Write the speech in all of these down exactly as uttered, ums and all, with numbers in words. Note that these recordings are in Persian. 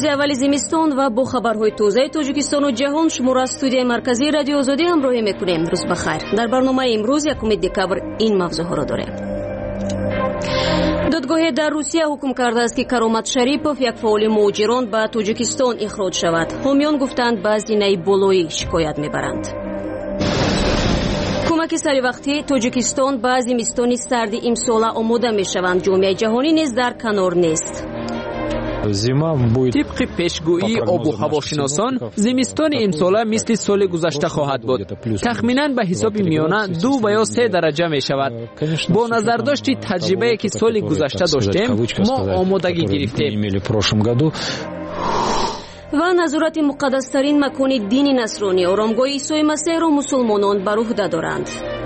рӯзи аввали зимистон ва бо хабарҳои тозаи Тоҷикистону ҷаҳон шуморо аз студияи марказии Радиои Озодӣ ҳамроҳӣ мекунем. Рӯз бахайр. Дар барномаи имрӯз якуми декабр ин мавзӯъҳоро дорем. додгоҳе дар Русия ҳукм кардааст ки Каромат Шарипов, як фаъоли муҳоҷирон, ба Тоҷикистон ихроҷ шавад. ҳомиён гуфтанд ба зинаи болоӣ шикоят мебаранд. кӯмаки саривақтӣ Тоҷикистон ба зимистони сарди имсола омода мешаванд. ҷомеаи ҷаҳонӣ низ дар канор нест. طبق پیشگویی آب و هواشناسان زمستان امساله مثل سال گذشته خواهد بود. تخمیناً به حساب میانه دو و یا سه درجه می شود. با نظر داشت تجربه‌ای که سال گذشته داشتیم ما آمادگی گرفتیم. و назорати муқаддастарин макони дини насронӣ оромгоҳи исои масеҳро мусулмонон бар уҳда доранд.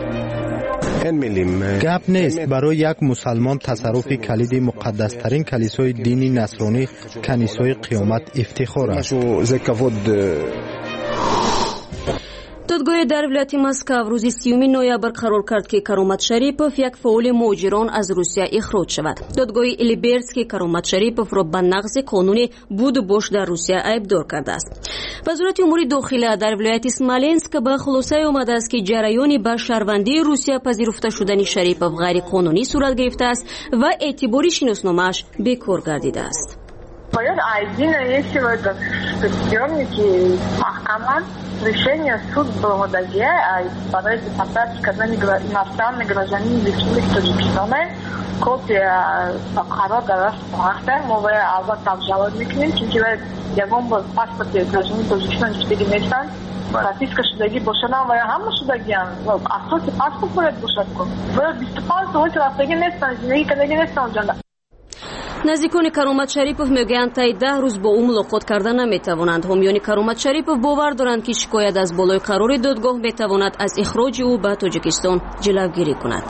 гап нест барои як мусалмон тасарруфи калиди муқаддастарин калисои дини насронӣ канисои қиёмат ифтихор аст. додгоҳе дар вилояти Москав рӯзи сиюми ноябр қарор кард ки Каромат Шарипов, як фаъоли муҳоҷирон, аз Русия ихроҷ шавад. додгоҳи Илибердский Каромат Шариповро ба нақзи қонуни буду бош дар Русия айбдор кардааст. вазорати умури дохилия дар вилояти Смоленск ба хулосае омадааст ки ҷараёни ба шаҳрвандии Русия пазируфта шудани Шарипов ғайриқонунӣ сурат гирифтааст ва эътибори шиносномааш бекор гардидааст. Решение суд было в Адаге, а подается фантастика, когда иностранный гражданин лечили в Таджикистане, копия Сахара Дараш Пахта, мовая Албат обжаловать мекнем, чунки я вам был паспорт гражданин Таджикистана четыре месяца, прописка шудаги бошана, ва я хамма шудагиан, а соти паспорт будет бошатку. Вы биступан соти лафтаги месяца, зинеги кадаги месяца уджанда. наздикони Каромат Шарипов мегӯянд таи даҳ рӯз бо ӯ мулоқот карда наметавонанд. ҳомиёни Каромат Шарипов бовар доранд ки шикоят аз болои қарори додгоҳ метавонад аз ихроҷи ӯ ба Тоҷикистон ҷилавгирӣ кунад.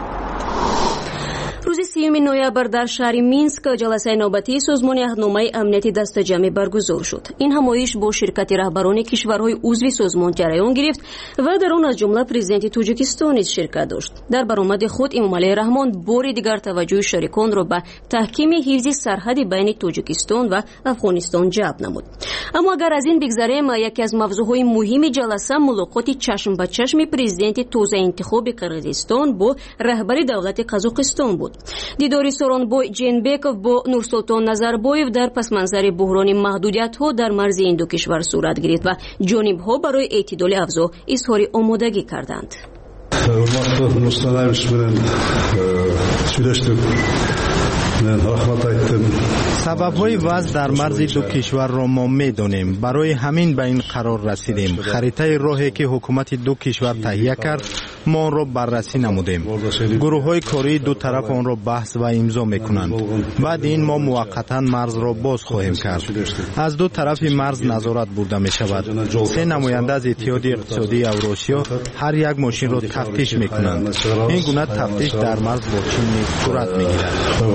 рӯзи сиюми ноябр дар шаҳри Минск ҷаласаи навбатии созмони аҳдномаи амнияти дастаҷамъӣ баргузор шуд. ин ҳамоиш бо ширкати раҳбарони кишварҳои узви созмон ҷараён гирифт ва дар он аз ҷумла президенти Тоҷикистон низ ширкат дошт. дар баромади худ Эмомалии Раҳмон бори дигар таваҷҷӯҳи шариконро ба таҳкими ҳифзи сарҳади байни Тоҷикистон ва Афғонистон ҷалб намуд. аммо агар аз ин бигзарем, яке аз мавзӯъҳои муҳими ҷаласа мулоқоти чашм ба чашми президенти тозаинтихоби Қирғизистон бо раҳбари давлати Қазоқистон буд. дидори Соронбой Ҷенбеков бо Нурсултон Назарбоев дар пасманзари буҳрони маҳдудиятҳо дар марзи ин ду кишвар сурат гирифт ва ҷонибҳо барои эътидоли авзо изҳори омодагӣ карданд. Hurmatli Nursultonovich bilan suhbatlashdik. Men rahmat aytdim. سبب‌های وضع در مرز دو کشور را ما می‌دانیم. برای همین به این قرار رسیدیم. خریطه راهی که حکومت دو کشور تهیه کرد ما آن را بررسی نمودیم. گروه‌های کاری دو طرف آن را بحث و امضا می‌کنند. بعد این ما موقتاً مرز را باز خواهیم کرد. از دو طرف مرز نظارت برده می‌شود. سه نماینده از اتحاد اقتصادی اوراسیا هر یک ماشین را تفتیش می‌کنند. این گونه تفتیش در مرز با چین نیز صورت می‌گیرد.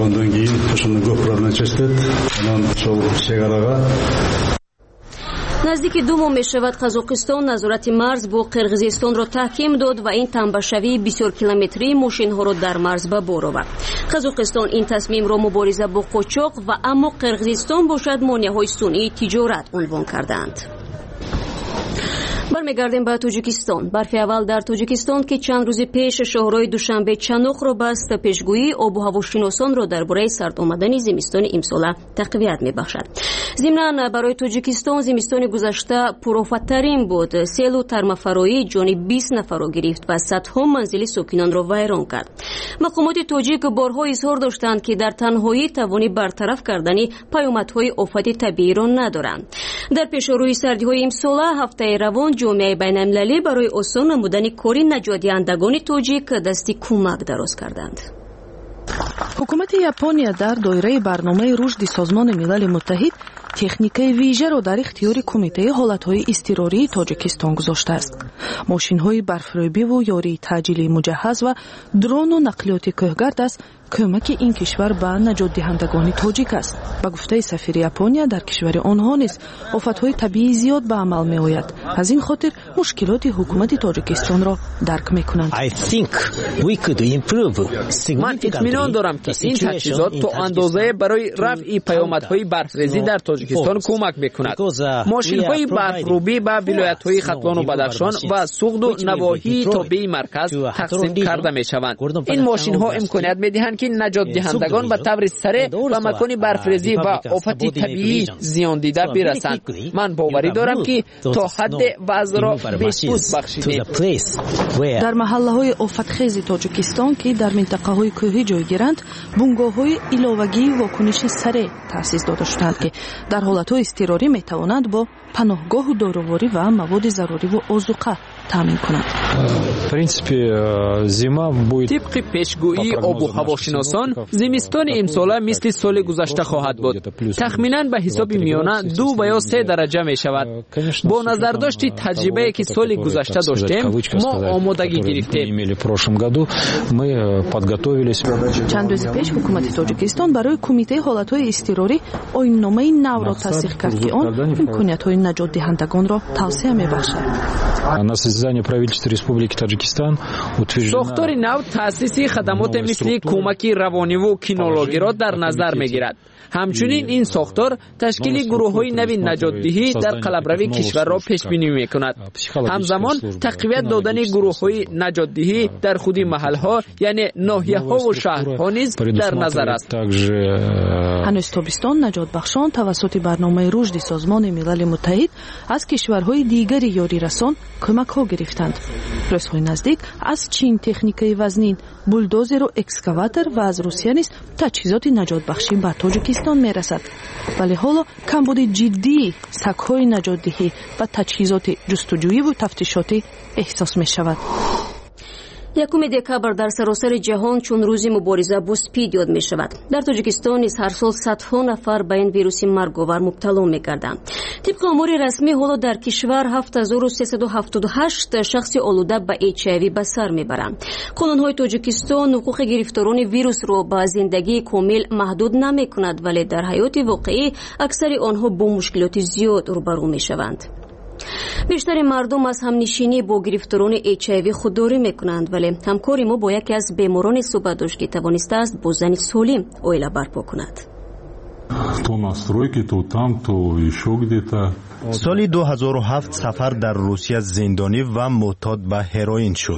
наздики ду моҳ мешавад Қазоқистон назорати марз бо Қирғизистонро таҳким дод ва ин танбашавии бисёр километрии мошинҳоро дар марз ба бор овард. Қазоқистон ин тасмимро мубориза бо қочоқ ва аммо Қирғизистон бошад монеаҳои сунъии тиҷорат унвон кардаанд. бармегардем ба Тоҷикистон. барфи аввал дар Тоҷикистон ки чанд рӯзи пеш шоҳрои Душанбе чаноқро баст, пешгӯии обу ҳавошиносонро дар бораи сард омадани зимистони имсола тақвият мебахшад. зимнан барои Тоҷикистон зимистони гузашта пурофаттарин буд. селу тармафароӣ ҷони бист нафарро гирифт ва садҳо манзили сокинонро вайрон кард. мақомоти тоҷик борҳо изҳор доштанд ки дар танҳоӣ тавони бартараф кардани паёмадҳои офати табииро надоранд. дар пешорӯи сардиҳои имсола ҳафтаи равон ҷомеаи байналмилалӣ барои осон намудани кори наҷотдиҳандагони тоҷик дасти кӯмак дароз карданд. ҳукумати Япония дар доираи барномаи рушди Созмони Милали Муттаҳид техникаи вижаро дар ихтиёри кумитаи ҳолатҳои изтирории Тоҷикистон гузоштааст. мошинҳои барфробиву ёрии таъҷилии муҷаҳҳаз ва дрону нақлиёти кӯҳгард аз کمک این کشور به نجات دهندگان تاجیک است. با گفته سفیر یاپونیا در کشور آنها نیز آفت‌های طبیعی زیاد به عمل می‌آید. از این خاطر مشکلات حکومت تاجیکستان را درک می‌کنند. من اطمینان دارم که این تجهیزات تا اندازه برای رفع پیامدهای برف‌ریزی در تاجیکستان کمک می‌کند. ماشین‌های برف‌روبی به ولایت‌های ختلان و بدخشان و سوغد و نواحی تابع مرکز تقسیم کرده می‌شوند. این ماشین‌ها امکانیت می‌دهند که نجات دهندگان به طور سریع به مکان برف‌ریزی و آفت طبیعی زیان دیده برسند. من باوری دارم که تا حد وضع را بهبود بخشیدیم. در محله‌های آفتخیز تاجیکستان که در منطقه‌های کوهی جای گیرند، بنگاه‌های ایلاوگی واکنش سریع تأسیس داده شدند که در حالت‌های اضطراری می‌توانند با پناهگاه و دارواری و مواد ضروری و آذوقه تامین کنند. طبق پیشگویی آب و هواشناسان زمستان امسال مثل سال گذشته خواهد بود. تخمیناً به حساب میانه دو و یا سه درجه می شود. با نظر داشتی تجربه که سال گذشته داشتیم ما آمادگی گرفتیم. چند روز پیش حکومت تاجیکستان برای کمیته حالت‌های اضطراری آیین‌نامه نو را تصدیق کرد که آن امکانیت‌های نجات دهندگان را توسعه می‌بخشد. ساختار نو تأسیس خدمات مثل کمک روانی و کینولوژی را در نظر می‌گیرد. همچنین این ساختار تشکیل گروه‌های نوین نجات‌دهی در قلمرو کشور را پیش بینی می‌کند. همزمان تقویت دادن گروه‌های نجات‌دهی در خود محل‌ها یعنی ناحیه‌ها و شهرها نیز در نظر است. هنوز تابستان نجات بخشان توسط برنامه رشد سازمان ملل متحد از کشورهای دیگری یاری رسان کمک‌ها گرفتند. روزهای نزدیک از چین تکنیکای وزنین، بولدوزر و اکسکاواتر و از روسیه نیز تجهیزات نجات بخشی به تاجیکستان میرسد. ولی حالا کمبود جدی سک‌های نجات‌دهی و تجهیزات جستجویی و تفتیشاتی احساس می‌شود. یکم دکامبر در سراسر جهان چون روز مبارزه با اسپید یاد می شود. در تاجیکستان نیز هر سال صدها نفر به این ویروس مرگاور مبتلا می گردند. طبق آمار رسمی حالا در کشور هفت هزار و سیصد و هفتاد و هشت شخص آلوده به اچ آی وی به سر می برند. قانون‌های تاجیکستان حقوق گرفتاران ویروس را به زندگی کامل محدود نمی کند ولی در حیات واقعی اکثر آنها با مشکلات زیاد روبرو می شوند. بیشتر مردم از همنشینی با گرفتاران اچ آی وی خودداری میکنند ولی همکاری ما با یکی از بیماران صحبت داشت که توانسته است با زن سالم عائله برپا کند. سال دو هزار و هفت سفر در روسیه زندانی و معتاد به هروئین شد.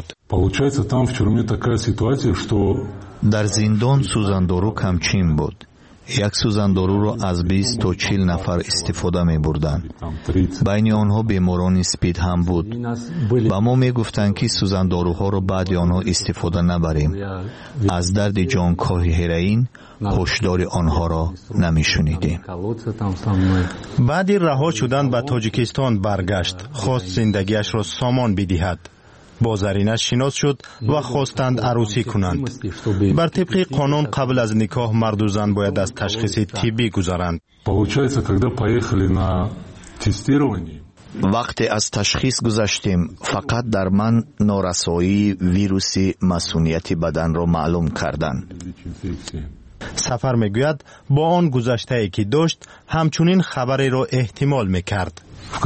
در زندان سوزندارو کمچین بود. یک سوزندارو را از بیست تا چهل نفر استفاده می بردن. بین آنها بیماران اسپید هم بود. با ما می گفتند که سوزنداروها را بعد آنها استفاده نبریم. از درد جانکاه هروئین هشدار آنها را نمی شنیدیم. بعد رها شدن به تاجیکستان برگشت. خواست زندگیش را سامان بدهد. با زرینش شناس شد و خواستند عروسی کنند. بر طبق قانون قبل از نکاح مرد و زن باید از تشخیص طبی گذرند. وقتی از تشخیص گذشتیم فقط در من نارسایی ویروس مسمومیت بدن را معلوم کردند. سفر میگوید با آن گذشته‌ای که داشت همچنین خبری را احتمال میکرد.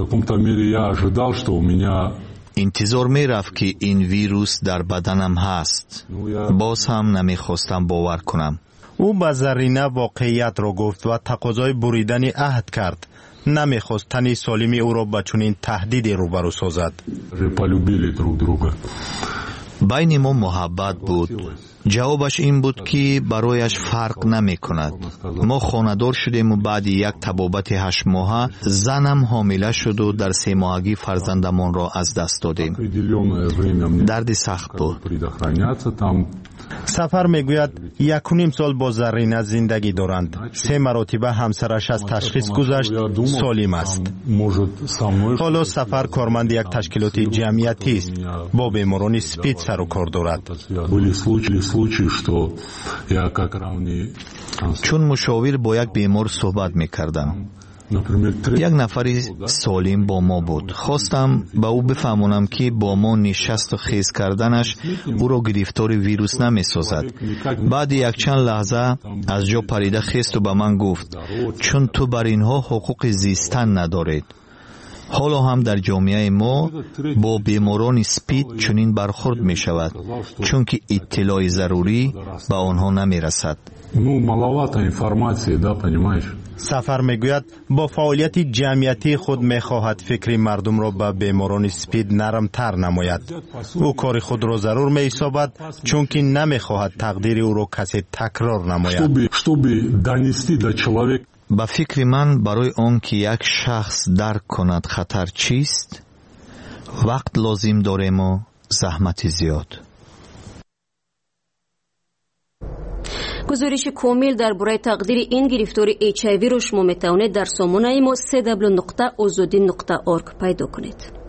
انتظار می رفت که این ویروس در بدنم هست. باز هم نمی خواستم باور کنم. او به زرینه واقعیت را گفت و تقاضای بریدن عهد کرد. نمی خواست تن سالم او را به چنین تهدیدی روبرو سازد. بین ما محبت بود. جوابش این بود که برایش فرق نمی کند. ما خانه‌دار شدیم و بعد یک طبابت هشت ماهه زنم حامله شد و در سه ماهگی فرزندمان را از دست دادیم. درد سخت بود. سفر میگوید یک و نیم سال با زرینه زندگی دارند. سه مرتبه همسرش از تشخیص گذشت سالم است. حالا سفر کارمند یک تشکیلات جمعیتی است. با بیماران اسپید سر و کار دارد. چون مشاور با یک بیمار صحبت میکردم یک نفری سالم با ما بود. خواستم به او بفهمونم که با ما نشست و خیز کردنش او را گرفتار ویروس نمی سازد. بعد یک چند لحظه از جا پریده خیست و به من گفت چون تو بر اینها حقوق زیستن ندارید. حالا هم در جامعه ما با بیماران سپید چنین برخورد می شود چون که اطلاع ضروری به آنها نمی رسد. سفر میگوید با فعالیت جمعیتی خود میخواهد فکر مردم را به بیماران سپید نرمتر نماید. او کار خود را ضرور می حسابد چون که نمیخواهد تقدیر او را کسی تکرار نماید. با فکر من برای آن که یک شخص درک کند خطر چیست، وقت لازم داریم و زحمت زیاد. گزارش کامل درباره تقدیر این گرفتاری اچ آی وی رو شما میتوانید در سامانه ما سی دبلیو نقطه آزادی نقطه اورگ پیدا کنید.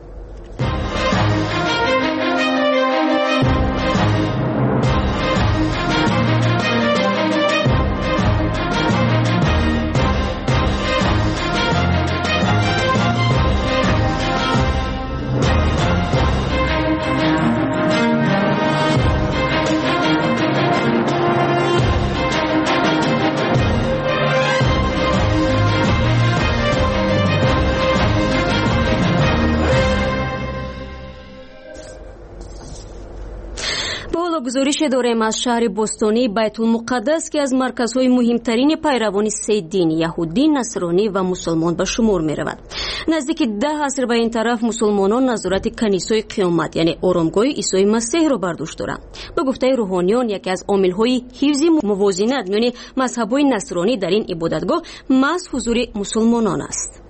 گزارش داریم از شهر بوستانی بیت المقدس که از مرکزهای مهمترین پیروان سه دین یهودی، نصرانی و مسلمان به شمار می رود. نزدیک ده عصر به این طرف مسلمانان نظارت کنیسه قیامت یعنی آرامگاه عیسی مسیح را بر دوش دارند. به گفته روحانیان یکی از عامل‌های حفظ موازنت میان مذهب‌های نصرانی در این عبادتگاه محض حضور مسلمانان است.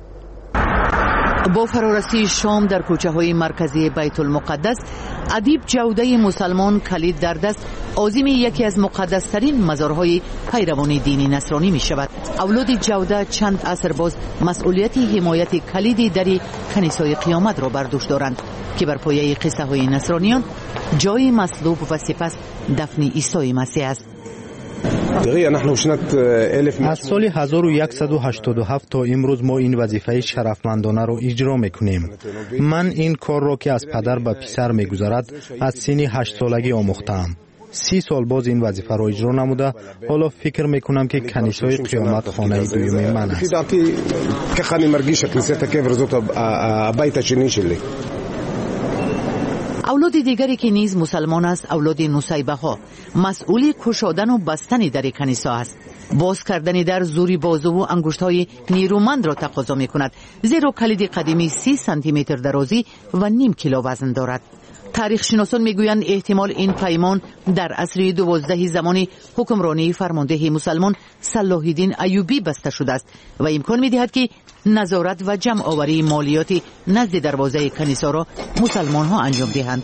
با فرارسی شام در کوچه‌های مرکزی بیت المقدس، ادیب جوده مسلمان کلید در دست عازم یکی از مقدس‌ترین مزارهای پیروان دین نصرانی می شود. اولاد جوده چند عصر باز مسئولیت حمایت کلیدی در کنیسه قیامت را بر دوش دارند که بر پایه قصه های نصرانیان جای مصلوب و سپس دفن عیسی مسیح است. از سال هزار و صد و هشتاد و هفت تا امروز ما این وظیفه شرفمندانه را اجرا میکنیم. من این کار را که از پدر به پسر میگذرد از سن هشت سالگی آموختم. سی سال باز این وظیفه را اجرا نموده حالا فکر میکنم که کنیسه قیامت خانه دوم من است. اولاد دیگری که نیز مسلمان است اولاد نصیبه ها مسئول کشادن و بستن در کنیسه است. باز کردن در زوری بازو و انگشت های نیرومند را تقاضا می کند زیرا کلید قدیمی سی سانتی متر درازی و نیم کیلو وزن دارد. تاریخ شناسان میگویند احتمال این پیمان در عصر دوازده زمانی حکمرانی فرمانده مسلمان صلاح الدین ایوبی بسته شده است و امکان می‌دهد که نظارت و جمع آوری مالیاتی نزد دروازه کنیسه را مسلمان ها انجام دهند.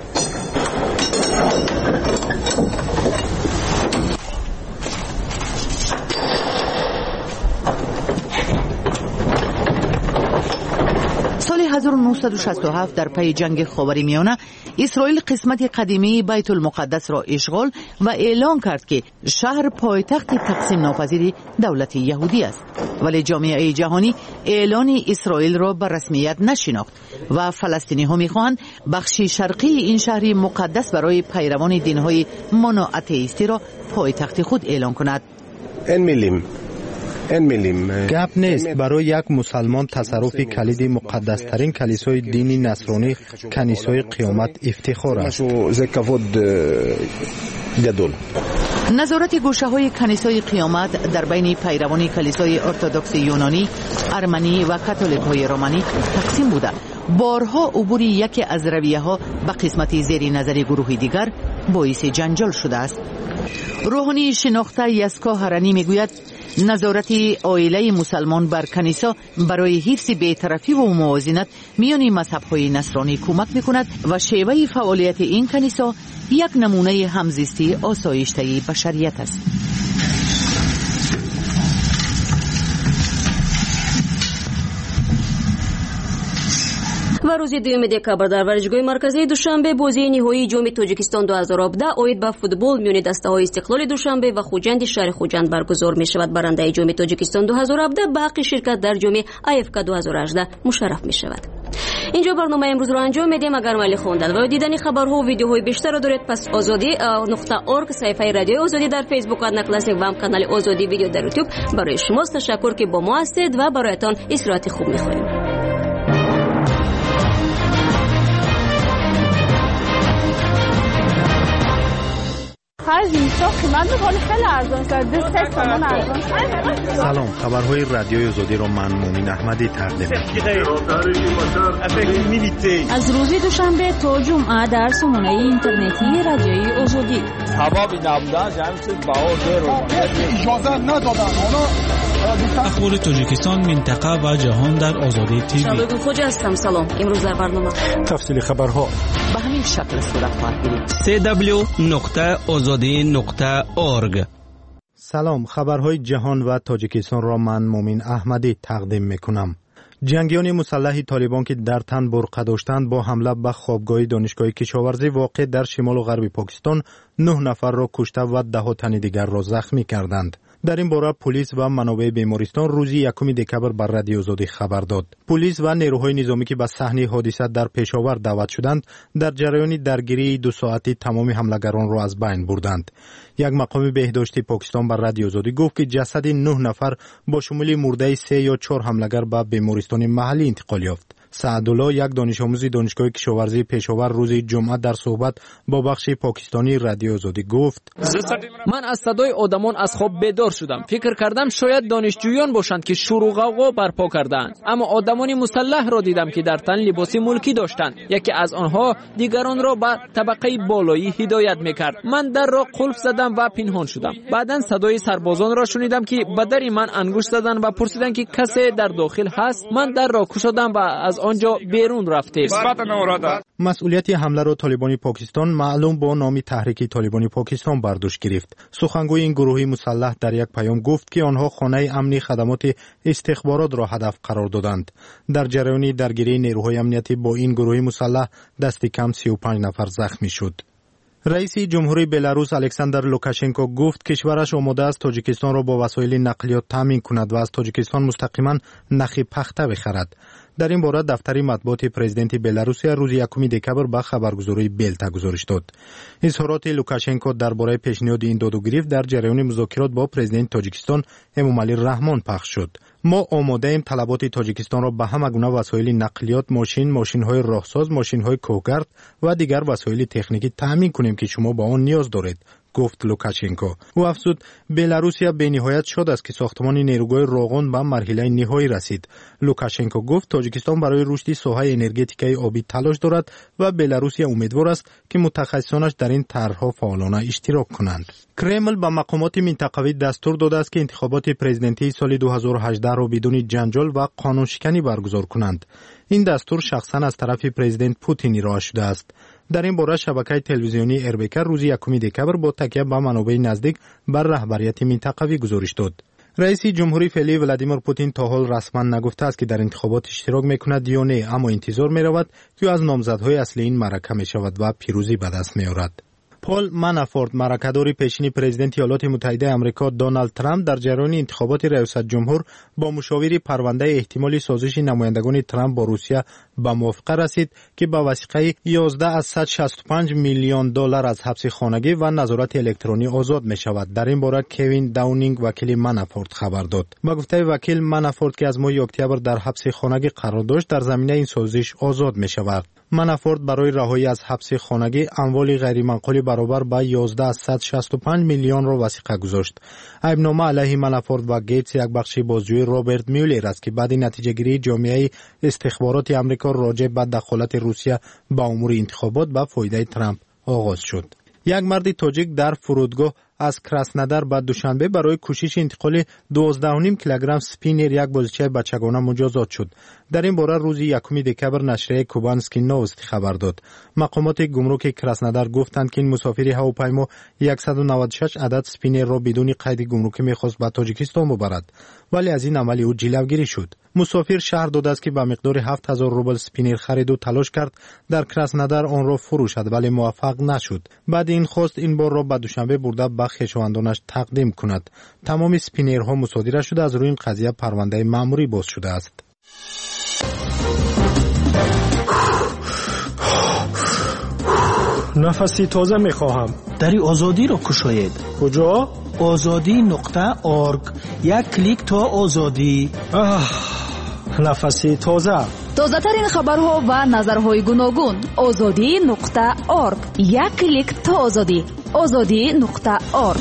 سال هزار و نهصد و شصت و هفت در پی جنگ خاورمیانه اسرائیل قسمت قدیمی بیت المقدس را اشغال و اعلان کرد که شهر پایتخت تقسیم ناپذیر دولت یهودی است. ولی جامعه جهانی اعلان اسرائیل را به رسمیت نشناخت و فلسطینی ها می‌خواهند بخش شرقی این شهر مقدس برای پیروان دین‌های مونواتئیستی را پایتخت خود اعلان کند. این میلیم گپ نیست برای یک مسلمان تصرف کلید مقدس ترین کلیسای دینی نصرانی کنیسه قیامت افتخار است. نظارت گوشه های کنیسه قیامت در بین پیروان کلیسای ارتدوکس یونانی، ارمنی و کاتولیک های رومانی تقسیم بوده. بارها عبور یکی از رویه ها به قسمت زیر نظر گروه دیگر باعث جنجال شده است. روحانی شناخته یسکا هرانی میگوید نظارت عائله مسلمان بر کنیسه برای حفظ بی‌طرفی و موازنت میان مذهب‌های نصرانی کمک می‌کند و شیوه فعالیت این کنیسه یک نمونه همزیستی آسایشته بشریت است. و روز دوم دکامبر در ورزشگاه مرکزی دوشنبه بازی نهایی جام تاجیکستان دو هزار و هفده اوید با فوتبال میان دسته‌های استقلال دوشنبه و خوجند شهر خوجند برگزار می‌شود. برنده جام تاجیکستان دو هزار و هفده به حق شرکت در جام آی اف کی دو هزار و هجده مشرف می‌شود. اینجا برنامه امروز رو انجام میدیم. اگر مایل خواندن و دیدن خبرها و ویدیوهای بیشتر را دارید پس آزادی نقطه اورگ صفحه رادیو آزادی در فیسبوک و کلاس و هم کانال آزادی ویدیو در یوتیوب برای شما. تشکر که با ما هستید و برایتان استراحت خوب می‌خواهیم. سلام، خبرهای رادیوی آزادی رو من مومین احمدی تقدیم می‌کنم. از روز دوشنبه تا جمعه در سامانه اینترنتی رادیوی آزادی. سبب نبودن جمعیت باور رو اجازه ندادن. اخبار تاجیکستان، منطقه و جهان در آزادی تیوی. شبکه خوج هستم. سلام. امروز در برنامه تفصیل خبرها به همین شکل صورت خواهد گرفت. سی دبلیو نقطه آزادی نقطه اورگ. سلام، خبرهای جهان و تاجیکستان را من مومین احمدی تقدیم میکنم. جنگیان مسلح طالبان که در تن برقه داشتند با حمله به خوابگاه دانشگاه کشاورزی واقع در شمال و غرب پاکستان نه نفر را کشته و ده تن دیگر را زخمی کردند. در این باره پلیس و منابع بیمارستان روز یکم دکامبر بر رادیو آزادی خبر داد. پلیس و نیروهای نظامی که به صحنه حادثه در پشاور دعوت شدند در جریان درگیری دو ساعتی تمام حملگران را از بین بردند. یک مقام بهداشتی پاکستان بر رادیو آزادی گفت که جسد نه نفر با شمول مرده سه یا چهار حملگر به بیمارستان محلی انتقال یافت. سعدالله، یک دانش آموز دانشگاه کشاورزی پشاور، روز جمعه در صحبت با بخش پاکستانی رادیو آزادی گفت: من از صدای آدمان از خواب بیدار شدم. فکر کردم شاید دانشجویان باشند که شور و غوغا برپا کردند، اما آدمان مسلح را دیدم که در تن لباس ملکی داشتند. یکی از آنها دیگران را به طبقه بالایی هدایت میکرد. من در را قلف زدم و پنهان شدم. بعداً صدای سربازان را شنیدم که به در من انگشت زدند و پرسیدند که کسی در داخل هست. من در را گشودم و از آنجا بیرون رفتیم. مسئولیت حمله را طالبان پاکستان معلوم با نام تحریک طالبان پاکستان بر دوش گرفت. سخنگوی این گروه مسلح در یک پیام گفت که آنها خانه امنی خدمات استخبارات را هدف قرار دادند. در جریان درگیری نیروهای امنیتی با این گروه مسلح دست کم سی و پنج نفر زخمی شد. رئیس جمهوری بلاروس الکساندر لوکاشنکو گفت کشورش آماده است تاجیکستان را با وسایل نقلیات تامین کند و از تاجیکستان مستقیما نخ پخته بخرد. در این باره دفتر مطبوعات پرزیدنت بلاروس روز یکم دکامبر به خبرگزاری بلتا گزارش داد. اظهارات لوکاشنکو درباره پیشنهاد این داد و گریفت در جریان مذاکرات با پرزیدنت تاجیکستان امومعلی رحمان پخش شد. ما آماده ایم طلبات تاجیکستان را به همه گونه وسایل نقلیات، ماشین، ماشین‌های راهساز، ماشین‌های کوهگرد و دیگر وسایل تکنیکی تامین کنیم که شما با آن نیاز دارید، گفت لوکاشنکو. او افزود بلاروسیا به نهایت شاد است که ساختمان نیروگاه راغون به مرحله نهایی رسید. لوکاشنکو گفت تاجیکستان برای رشد ساحه انرژتیکی آبی تلاش دارد و بلاروسیا امیدوار است که متخصصانش در این طرح‌ها فعالانه اشتراک کنند. کرمل به مقامات منطقوی دستور داده است که انتخابات پرزیدنتی سال دو هزار و هجده را بدون جنجال و قانون شکنی برگزار کنند. این دستور شخصا از طرف پرزیدنت پوتین ارائه شده است. در این باره شبکه تلویزیونی اربکر روز یکم دکامبر با تکیه به منابع نزدیک بر رهبریت منطقوی گزارش داد. رئیس جمهوری فعلی ولادیمیر پوتین تا حال رسما نگفته است که در انتخابات اشتراک میکند یا نه، اما انتظار می‌رود که از نامزدهای اصلی این معرکه میشود و پیروزی به دست میآورد. پول منافورت، معرکه‌دار پیشین پرزیدنت ایالات متحده آمریکا دونالد ترامپ در جریان انتخابات ریاست جمهور با مشاوره پرونده احتمالی سازش نمایندگان ترامپ با روسیه به موافقه رسید که با وثیقه یازده از صد و شصت و پنج میلیون دلار از حبس خانگی و نظارت الکترونی آزاد می شود. در این باره کوین داونینگ وکیل منافورت خبر داد. با گفته وکیل منافورت که از ماه اکتبر در حبس خانگی قرار داشت در زمینه این سازش آزاد می شود. منافورت برای رهایی از حبس خانگی اموال غیرمنقول برابر به یازده از صد و شصت و پنج میلیون را وثیقه گذاشت. ایبنامه علیه منافورت و گیتس یک بخش بازجویی رابرت میولر است که بعد نتیجه گیری جامعه استخبارات آمریکا راجع به دخالت روسیه به امور انتخابات به فایده ترامپ آغاز شد. یک مرد تاجیک در فرودگاه از کراسنودار به دوشنبه برای کوشش انتقال دوازده و نیم کیلوگرم سپینر یک بازیچه بچگانه مجازات شد. در این باره روز یکم دکبر نشریه کوبانسکی نوست خبر داد. مقامات گمرک کراسنودار گفتند که این مسافر هواپیما صد و نود و شش عدد سپینر را بدون قید گمرکی می‌خواست به تاجیکستان ببرد، ولی از این عمل او جلوگیری شد. مسافر شهر داده است که به مقدار هفت هزار روبل سپینر خرید و تلاش کرد در کراسنودار آن را فروشد، ولی موفق نشد. بعد این خواست این بار را به دوشنبه برده به خویشاوندانش تقدیم کند. تمام سپینرها مصادره شده. از روی این قضیه پرونده مأموری باز شده است. نفسی تازه میخواهم. دری آزادی را کشاید. کجا؟ آزادی نقطه آرگ. یک کلیک تا آزادی. آه، نفسی تازه. تازه ترین خبرها و نظرهای گوناگون. آزادی نقطه آرگ. یک کلیک تا آزادی. آزادی نقطه آرگ.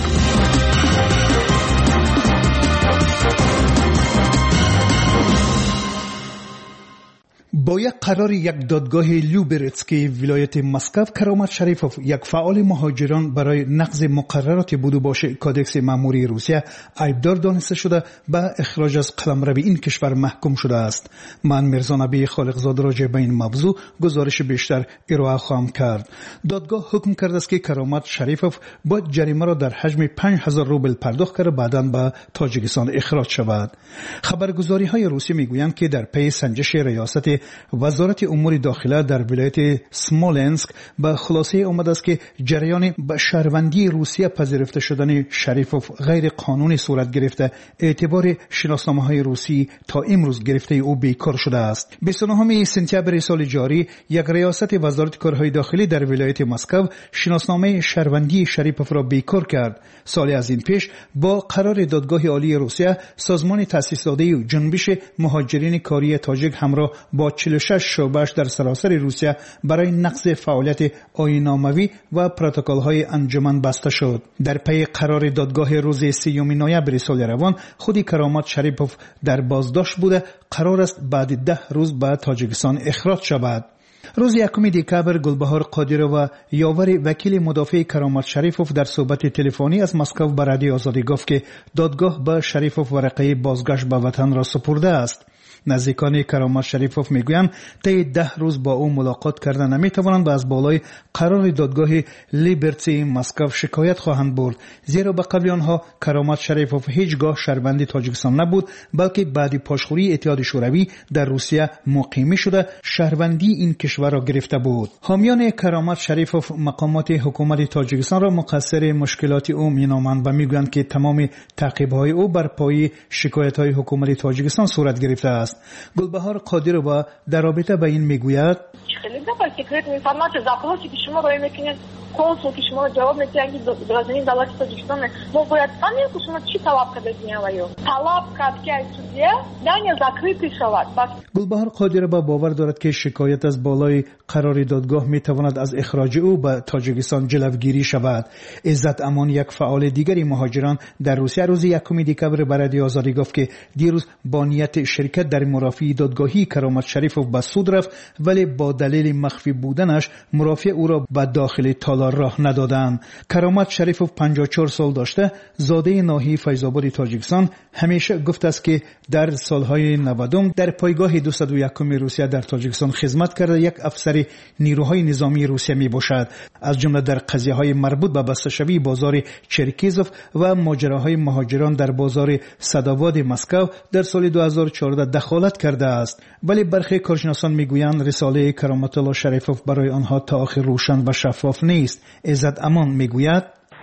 با یک قرار یک دادگاه لوبرتسکی ولایت مسکو، کرامت شریفوف، یک فعال مهاجران، برای نقض مقررات بودوباش کادکس مأموری روسیه عیبدار دانسته شده به اخراج از قلمرو این کشور محکوم شده است. من میرزا نبی خالقزاده راجع به این موضوع گزارش بیشتر ارائه خواهم کرد. دادگاه حکم کرده است که کرامت شریفوف با جریمه را در حجم پنج هزار روبل پرداخت کرده بعداً به تاجیکستان اخراج شود. خبرگزاری های روسی میگویند که در پی سنجش ریاست وزارت امور داخله در ولایت سمولنسک به خلاصه آمده است که جریان به شهروندی روسیه پذیرفته شدن شریفوف غیر قانونی صورت گرفته، اعتبار شناسنامه های روسی تا امروز گرفته او بیکار شده است. بیست و نهم سپتامبر سال جاری یک ریاست وزارت کارهای داخلی در ولایت مسکو شناسنامه شهروندی شریفوف را بیکار کرد. سالی از این پیش با قرار دادگاه عالی روسیه، سازمان تأسیس داده جنبش مهاجرین کاری تاجیک همراه با چهل و شش شعبه‌اش در سراسر روسیه برای نقض فعالیت آیین‌ناموی و پروتکل‌های انجمن بسته شد. در پی قرار دادگاه روز سیوم نوامبر سال روان، خودی کرامت شریفوف در بازداشت بوده، قرار است بعد ده روز به تاجیکستان اخراج شود. روز یکم دکبر گلبهار قادرova یاور وکیل مدافع کرامت شریفوف در صحبت تلفنی از مسکو به رادیو آزادی گفت که دادگاه به شریفوف ورقه بازگشت به وطن را سپرده است. نزدیکان کرامت شریفوف میگویند طی ده روز با او ملاقات کردن نمیتوانند و از بالای قرار دادگاه لیبرتی مسکو شکایت خواهند برد، زیرا به قبل آنها کرامت شریفوف هیچگاه شهروند تاجیکستان نبود، بلکه بعد پاشخوری اتحاد شوروی در روسیه مقیمی شده شهروندی این کشور را گرفته بود. حامیان کرامت شریفوف مقامات حکومت تاجیکستان را مقصر مشکلات او مینامند و میگویند که تمام تعقیب‌های او بر پای شکایت‌های حکومت تاجیکستان صورت گرفته است. گلبهار قادرova در رابطه با این میگوید خیلی دفعه секретную информацию, запросы, почему Роймекин консул, почему جواب میتونی гражданин دولت تاجیکستان ما باید فهمیم که شما چی طلب کرده می‌آیید. طلب کرد که سودیا دنیا закрытый شود. گلبهار قادرova باور دارد که شکایت از بالای قرار دادگاه میتواند از اخراج او به تاجیکستان جلوگیری شود. عزت امان، یک فعال دیگری مهاجران در روسیه، روز یکم دکبر به رادیو آزادی گفت که دیروز با نیت شرکت در مرافعه دادگاهی کرامت شریفوف به سود رفت، ولی با دلیل مخفی بودنش مرافع او را به داخل تالار راه ندادند. کرامت شریفوف پنجاه و چهار سال داشته، زاده ناحیه فیض‌آباد تاجیکستان، همیشه گفته است که در سالهای نود در پایگاه دویست و یک روسیه در تاجیکستان خدمت کرده، یک افسر نیروهای نظامی روسیه می باشد. از جمله در قضیه‌های مربوط به بسته‌شوی بازار چرکیزوف و ماجراهای مهاجران در بازار سدآباد مسکو در سال دو هزار و چهارده دخالت کرده است. ولی برخی کارشناسان میگویند رساله کرامت الله شریفوف برای آنها تا آخر روشن و شفاف نیست. عزت امان میگوید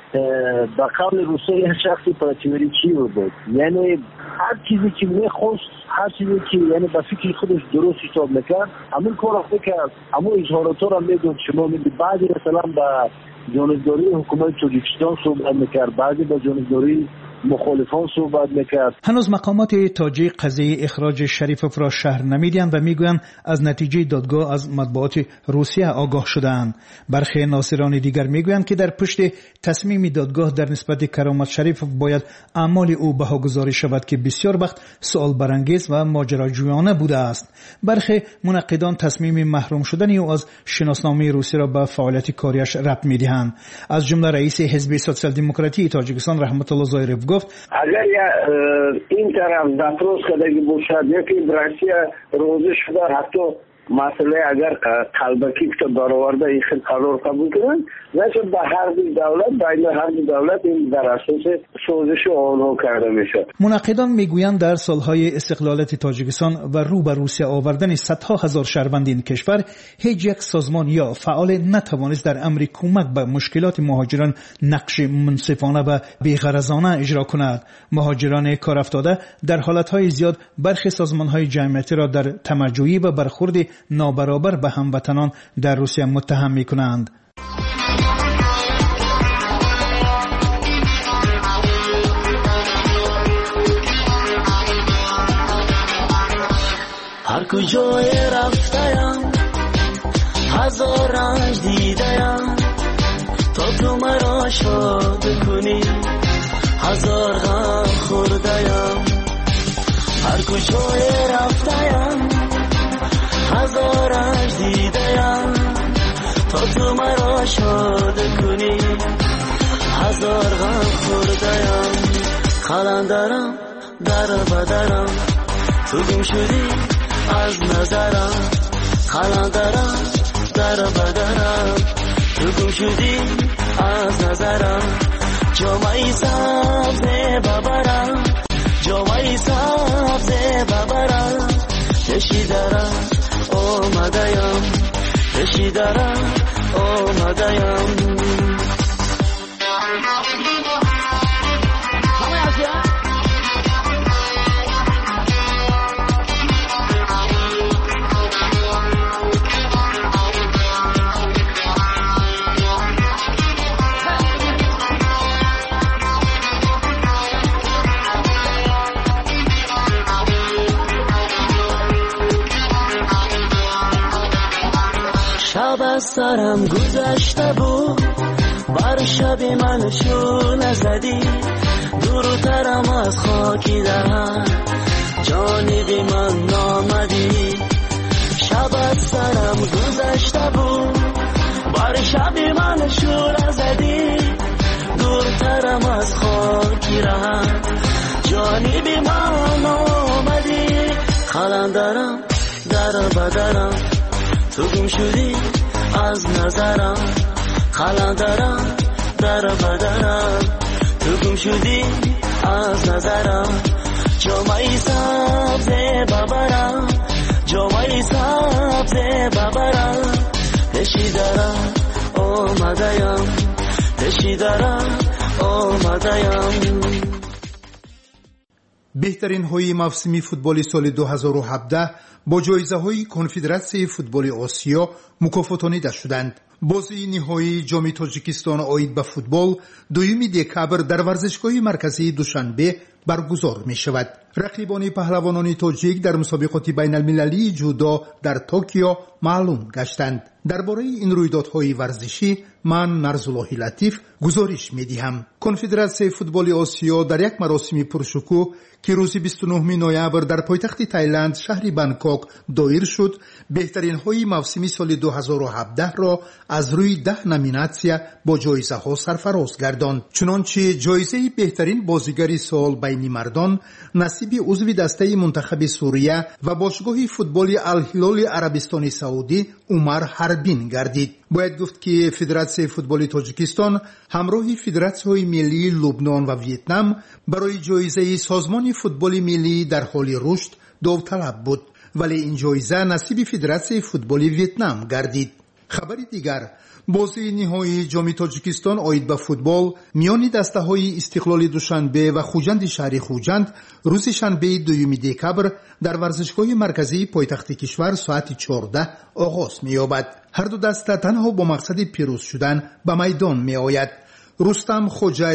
با قول روسیه یه شخصی پراتیوریچی بود، یعنی هر چیزی که میخواست، هر چیزی که یعنی با فکر خودش درست حساب میکرد همون کار را میکرد، همون اظهارات را میداد. شما میدید بعضی مثلا با جانبداری حکومت تاجیکستان صحبت میکرد، بعضی با جانبداری مخالفان صحبت میکرد. هنوز مقامات تاجیک قضیه اخراج شریفوف را شهر نمیدهند و میگویند از نتیجه دادگاه از مطبوعات روسیه آگاه شدهاند. برخی ناصران دیگر میگویند که در پشت تصمیم دادگاه در نسبت کرامت شریفوف باید اعمال او بهاگذاری شود که بسیار وقت سوال برانگیز و ماجراجویانه بوده است. برخی منقدان تصمیم محروم شدن او از شناسنامه روسی را به فعالیت کاریش ربط میدهند. از جمله رئیس حزب سوسیال دموکراتی تاجیکستان رحمت الله زایرف گفت اگر این طرف دفروز کردگی باشد یکی روسیه روزه شده حتی مسئله اگر قلبکی که برآورده این خیلی قرار قبول کنن نشد به هر دو دولت بین هر دو دولت این در اساس سازش آنها کرده میشد. منقدان میگویند در سالهای استقلالیت تاجیکستان و رو به روسیه آوردن صدها هزار شهروند این کشور هیچ یک سازمان یا فعال نتوانست در امر کمک به مشکلات مهاجران نقش منصفانه و بی‌غرضانه اجرا کند. مهاجران کارافتاده در حالتهای زیاد برخی سازمانهای جمعیتی را در تمجیدی و برخورد نابرابر به هموطنان در روسیه متهم می‌کنند. هر کجای رفتم هزار رنج دیدم تا تو مرا شاد کنی هزار غم خوردم. هر کجای رفتم هزار رنج دیدم تا تو مرا شاد کنی هزار غم خوردم. قلندرم در بدرم تو گم شدی از نظرم. قلندرم در بدرم تو گم شدی از نظرم. جامعی سبز ببرم جامعی سبز ببرم کشیدرم آمدیم کشیدرم آمدیم. شب از سرم گذشته بود بر شب من شو نزدی دورترم از خاکی دهن جانب من نامدی. شب از سرم گذشته بود بر شب من شو نزدی دورترم از خاکی دهن جانب من نامدی. قلندرم در بدرم تو گم شدی از نظرم. قلندرم در بدرم تو گم شدی از نظرم. جامعی سبز ببرم جامعی سبز ببرم کشیدرم آمدیم کشیدرم آمدیم. بهترین های موسمی فوتبال سال دو هزار و هفده با جایزه های کنفدراسیون فوتبال آسیا مکافاتانیده شدند. بازی نهایی جام تاجیکستان عاید به فوتبال دوم دکبر در ورزشگاه مرکزی دوشنبه برگزار می شود. رقیبان پهلوانان تاجیک در مسابقات بین المللی جودو در توکیو معلوم گشتند. درباره این رویدادهای ورزشی من مرزالله لطیف گزارش می دهم. کنفدراسیون فوتبال آسیا در یک مراسم پرشکوه که روز بیست و نهم نوامبر در پایتخت تایلند شهر بانکوک دایر شد بهترین های موسمی سال دو هزار و هفده را از روی ده نامیناسیا با جایزه ها سرفراز گرداند. چنانچه جایزه بهترین بازیگر سال بین مردان نصیب عضو دسته منتخب سوریه و باشگاه فوتبال الهلال عربستان سعودی عمر حربین گردید. باید گفت که فدراسیون فوتبال تاجیکستان همراه فدراسیون ملی لبنان و ویتنام برای جایزه سازمان فوتبال ملی در حال رشد داوطلب بود، ولی این جایزه نصیب فدراسیون فوتبال ویتنام گردید. خبر دیگر، بازی نهایی جام تاجیکستان عاید به فوتبال میان دسته های استقلال دوشنبه و خوجند شهر خوجند روز شنبه دوم دکبر در ورزشگاه مرکزی پایتخت کشور ساعت چهارده آغاز می‌یابد. هر دو دسته تنها با مقصد پیروز شدن به میدان می‌آید. رستم خوجایف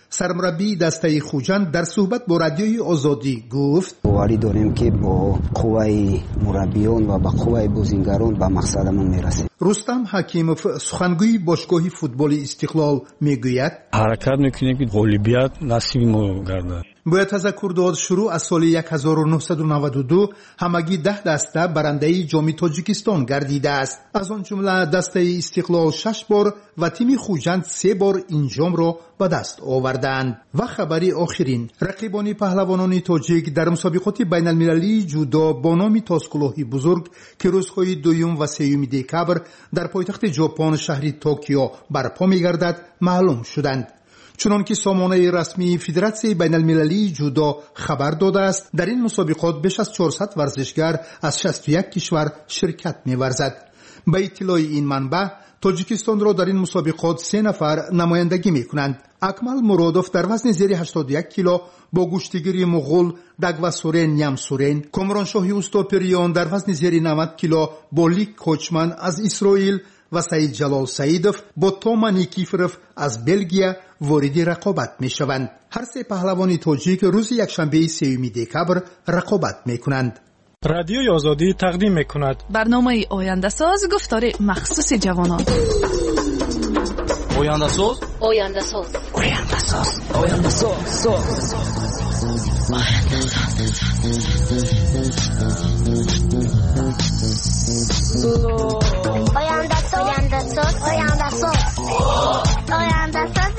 سرمربی دسته خوجند در صحبت با رادیوی آزادی گفت باوری داریم که با قوه مربیان و با قوه بازیگران به مقصدمون میرسیم. رستم حکیموف سخنگوی باشگاه فوتبال استقلال میگوید حرکت میکنیم که غالبیت نصیب ما گردد. باید تذکر داد شروع از سال هزار و نهصد و نود و دو همگی ده دسته برنده جام تاجیکستان گردیده است. از آن جمله دسته استقلال شش بار و تیم خوجند سه بار این جام را به دست آوردند. و خبری آخرین، رقیبان پهلوانان تاجیک در مسابقات بین المللی جودو با نام تاسکلوهی بزرگ که روزهای دوم و سوم دکبر در پایتخت ژاپن شهر توکیو برپا می‌گردد معلوم شدند. چنانکه سامانه رسمی فدراسیون بین المللی جودو خبر داده است در این مسابقات بیش از چهارصد ورزشگر از شصت و یک کشور شرکت می‌ورزد. به اطلاع این منبع تاجیکستان را در این مسابقات سه نفر نمایندگی می‌کنند. اکمل مرادوف در وزن زیر هشتاد و یک کیلو با گوشتگیری مغول دگوسورین نیمسورین، کامران شاهی اوستاپریان در وزن زیر نود کیلو با لیک کوچمن از اسرائیل و سعید جلال سعیدوف با توما نیکیفروف از بلژیم وارد رقابت می شوند. هر سه پهلوان تاجیک روز یکشنبه سوم دکبر رقابت می کنند. رادیوی آزادی تقدیم می کند برنامه آینده ساز، گفتار مخصوص جوانان. آینده ساز آینده ساز آینده ساز آینده ساز آینده ساز آینده ساز آینده ساز آینده ساز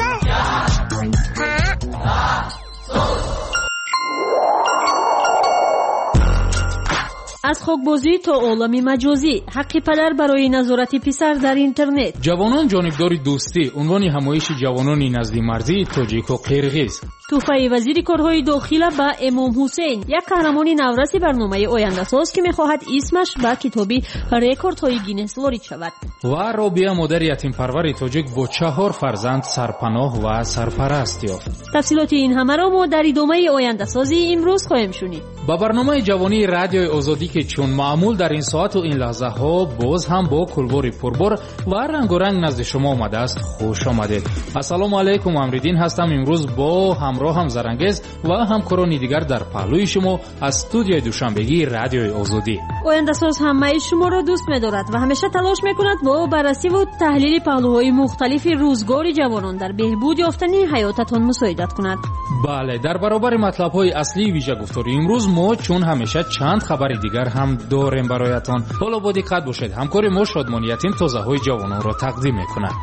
از خاکبازی تا عالم مجازی، حق پدر برای نظارت پسر در اینترنت. جوانان جانبدار دوستی، عنوان همایش جوانان نزدی مرزی تاجیک و قرقیز. توفای وزیر کارهای داخله به امام حسین، یک قهرمان نورسی برنامه آینده ساز که میخواهد اسمش به کتابی رکوردهای گینس وارد شود. و رابعه مادر یتیم پرور تاجیک با چهار فرزند سرپناه و سرپرست یافت. تفصیلات این همه را ما در ادامه آینده سازی امروز خواهیم شنید. با برنامه جوانی رادیوی آزادی که چون معمول در این ساعت و این لحظه ها باز هم با کلبار پربار و رنگ و رنگ نزد شما آمده است. خوش آمدید. السلام علیکم، امریدین هستم. امروز با همراه هم زرنگز و همکارانی دیگر در پهلوی شما از استودیوی دوشنبگی رادیوی آزادی. آینده ساز همه شما را دوست می‌دارد و همیشه تلاش می‌کند با بررسی و تحلیل پهلوهای مختلف روزگار جوانان در بهبود یافتن حیاتتان مساعدت کند. بله، در برابر مطلب‌های اصلی ویژه گفتاری امروز ما چون همیشه چند خبر دیگر هم داریم برایتان. حالا با دقت باشید. همکار ما شادمان یتیم تازه‌های جوانان را تقدیم می‌کند.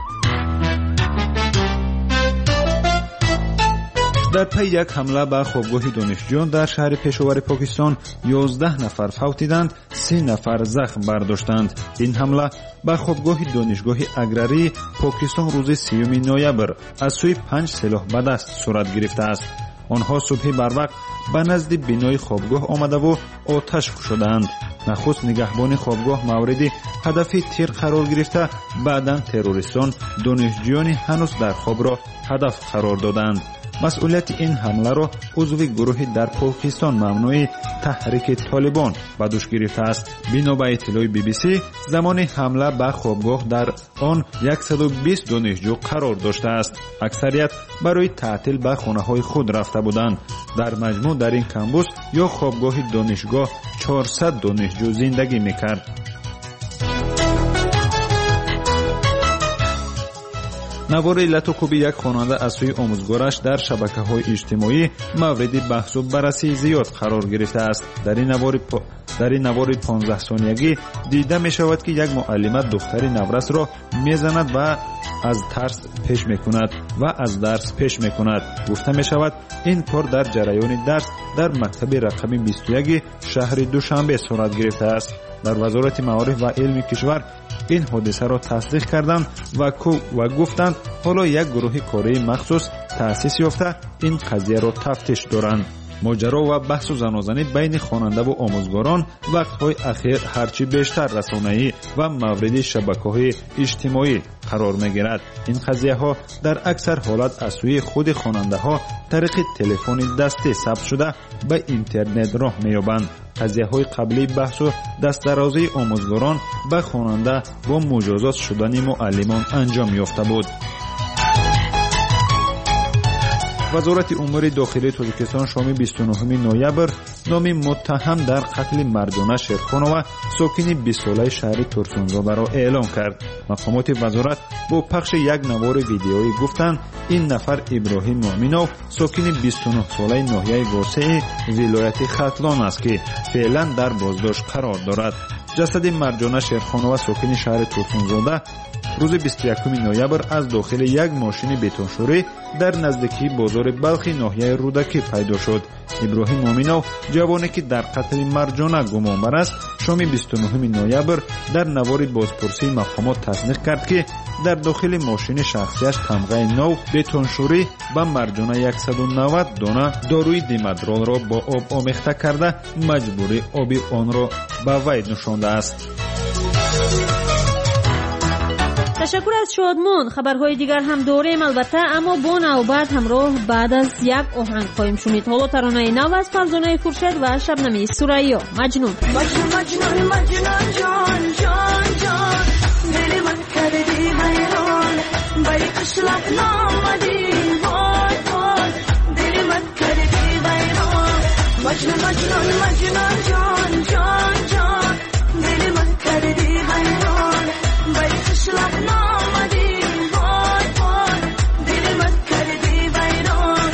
در پی یک حمله به خوابگاه دانشجویان در شهر پشاور پاکستان یازده نفر فوتیدند، سه نفر زخم برداشتند. این حمله به خوابگاه دانشگاه اگرری پاکستان روز سیوم نوامبر از سوی پنج سلاح به دست صورت گرفته است. آنها صبح بروقت به نزد بنای خوابگاه آمده و آتش فشردند. نخست نگهبان خوابگاه مورد هدف تیر قرار گرفته، بعداً تروریستان دانشجویان هنوز در خواب را هدف قرار دادند. مسئولیت این حمله را عضو گروهی در پاکستان ممنوع تحریک طالبان به دوش گرفته است. بنا به اطلاع بی بی سی زمان حمله به خوابگاه در آن صد و بیست دانشجو قرار داشته است. اکثریت برای تعطیل به خانه های خود رفته بودند. در مجموع در این کمبوس یا خوابگاه دانشگاه چهارصد دانشجو زندگی میکرد. نوار لاتوکوبی یک خواننده از سوی آموزگارش در شبکه‌های اجتماعی مورد بحث و بررسی زیاد قرار گرفته است. در این نوار پ... در این نوار پانزده ثانیه‌ای دیده می شود که یک معلمه دختر نورس را میزند و از ترس پیش میکند و از درس پیش میکند. گفته می شود این کار در جریان درس در مکتب رقم بیست و یک شهر دوشنبه صورت گرفته است. در وزارت معارف و علم کشور این حادثه را تصدیق کردند و و گفتند حالا یک گروه کاری مخصوص تأسیس یافته این قضیه را تفتیش دارند. ماجرا و بحث و زنازنی بین خواننده و آموزگاران وقت‌های اخیر هرچی بیشتر رسانه‌ای و مورد شبکه‌های اجتماعی قرار می‌گیرد. این قضیه‌ها در اکثر حالت از سوی خود خواننده‌ها طریق تلفن دستی ثبت شده به اینترنت راه می‌یابند. قضیه‌های قبلی بحث و دست‌درازی آموزگاران به خواننده و مجازات شدن معلمان انجام یافته بود. وزارت امور داخلی تاجیکستان شام بیست و نهم نوامبر نام متهم در قتل مرجانه شیرخانова ساکن بیست ساله شهر ترسونزاده را اعلام کرد. مقامات وزارت با پخش یک نوار ویدیویی گفتند این نفر ابراهیم مومنوف ساکن بیست و نه ساله ناحیه واسع ولایت ختلان است که فعلا در بازداشت قرار دارد. جسد مرجانه شیرخانова ساکن شهر ترسونزاده روز بیست و یکم نوامبر از داخل یک ماشین بتونشوری در نزدیکی بازار بلخی ناحیه رودکی پیدا شد. ابراهیم مومنوف جوانی که در قتل مرجانه گمانبر است شام بیست و نهم نوامبر در نوار بازپرسی مقامات تصدیق کرد که در داخل ماشین شخصیش تمغه نو بتونشوری با مرجانه صد و نود دانه داروی دیمدرال را با آب آمیخته کرده مجبوری آب آن را به وی نشانده است. تشکر از شادمان. خبرهای دیگر هم داریم البته، اما با نوبت همراه بعد از یک آهنگ خواهیم شنید. حالا ترانه نو از فرزانه خورشید و شبنمی ثریا مجنون. مجنون مجنون مجنون جان جان جان دل من کردی حیران بری قشلق نامدی وای وای دل من کردی حیران مجنون مجنون مجنون جان جان جان دل من کردی حیران بری قشلق نامدی وای وای دل من کردی حیران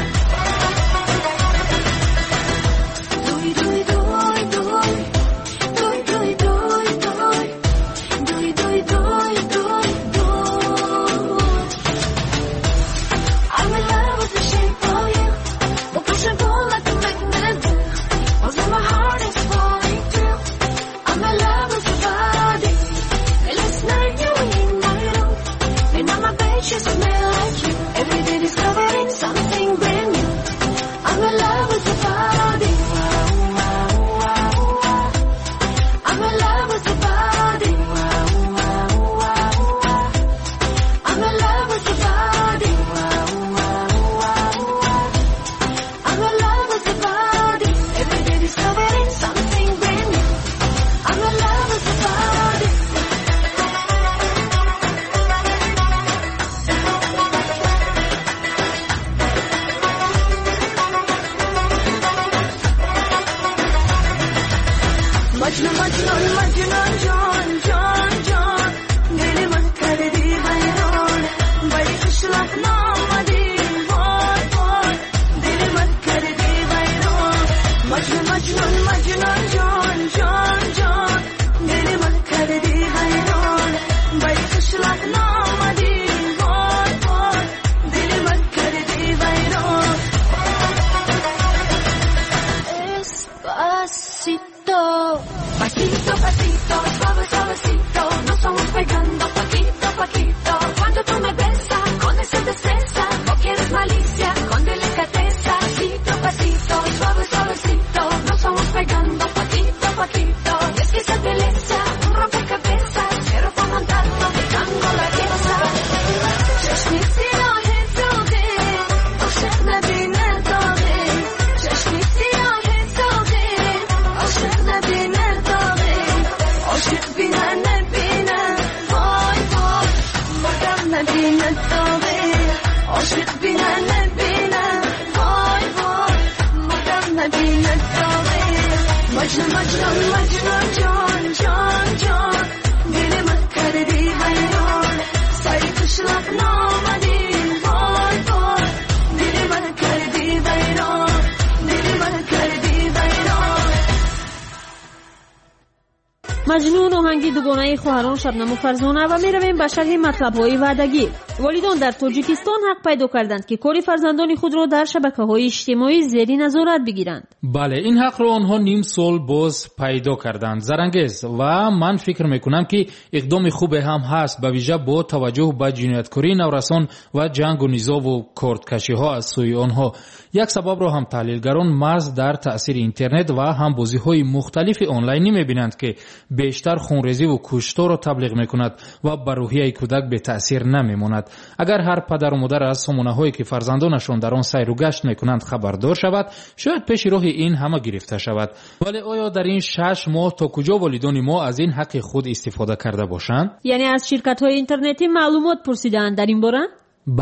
دوی دوی دوی دوی دوی دوی دوی دوی دوی دوی دوی دوی I'm in love with the shape of you. We'll push and pull like a magnet do. Although my heart is falling too. I'm in love with your body. And last night you were in my room. And on my bed you smell like you. Every day discovering something brand new. I'm in love with your body. I'm in love with your body. I'm in love with your body. I'm in love with your body. Every day discovering something brand new. I'm in love with your body. Majnun majnun majnun jon jon jon dil man kardi hayran badi qishlaq namadi voy voy dil man kardi hayran majnun majnun majnun jon jon jon dil man kardi hayran badi qishlaq namadi voy voy dil man kardi hayran Despacito Pasito, pasito, suave, suavecito, nos vamos pegando poquito, poquito. Cuando tú me besas con esa destreza, no quieres malicia, con delicadeza. Pasito, pasito, suave, suavecito, nos vamos pegando poquito, poquito. Y es que esa belleza, un rompecabezas, pero para montarlo dejando la pieza. Chashmiti no hetoge, osher nabi nerdoge. Chashmiti no hetoge, osher nabi nerdoge. Osher bina nabina, voy voy, magam nabina toge. Osher bina nabina, voy voy, magam nabina toge. Majnun majnun majnun jon jon jon, dil man kardi hayran, sari qishlaq namadi voy voy, dil man kardi hayran, dil man kardi hayran. مجنون آهنگی دوگانه خواهران شبنم و فرزانه و می رویم به شرح مطلب‌های وعدگی. والدان در تاجیکستان حق پیدا کردند که کار فرزندان خود را در شبکه‌های اجتماعی زیر نظارت بگیرند. بله، این حق را آنها نیم سال باز پیدا کردند. زرنگیز و من فکر میکنم که اقدام خوب هم هست، به ویژه با توجه به جنایتکاری نورسان و جنگ و نزاع و کارتکشی‌ها از سوی آنها. یک سبب را هم تحلیلگران مرز در تأثیر اینترنت و هم بازی‌های مختلف آنلاینی می‌بینند که بیشتر خونریزی و کشتار را تبلیغ می‌کند و بر روحیه کودک به تأثیر نمی‌ماند. اگر هر پدر و مادر از سامانه‌هایی که فرزندانشان در آن سیر و گشت می‌کنند خبردار شود، شاید پیش راه این همه گرفته شود. ولی آیا در این شش ماه تا کجا والدان ما از این حق خود استفاده کرده باشند؟ یعنی از شرکت‌های اینترنتی معلومات پرسیدند در این باره؟ بله،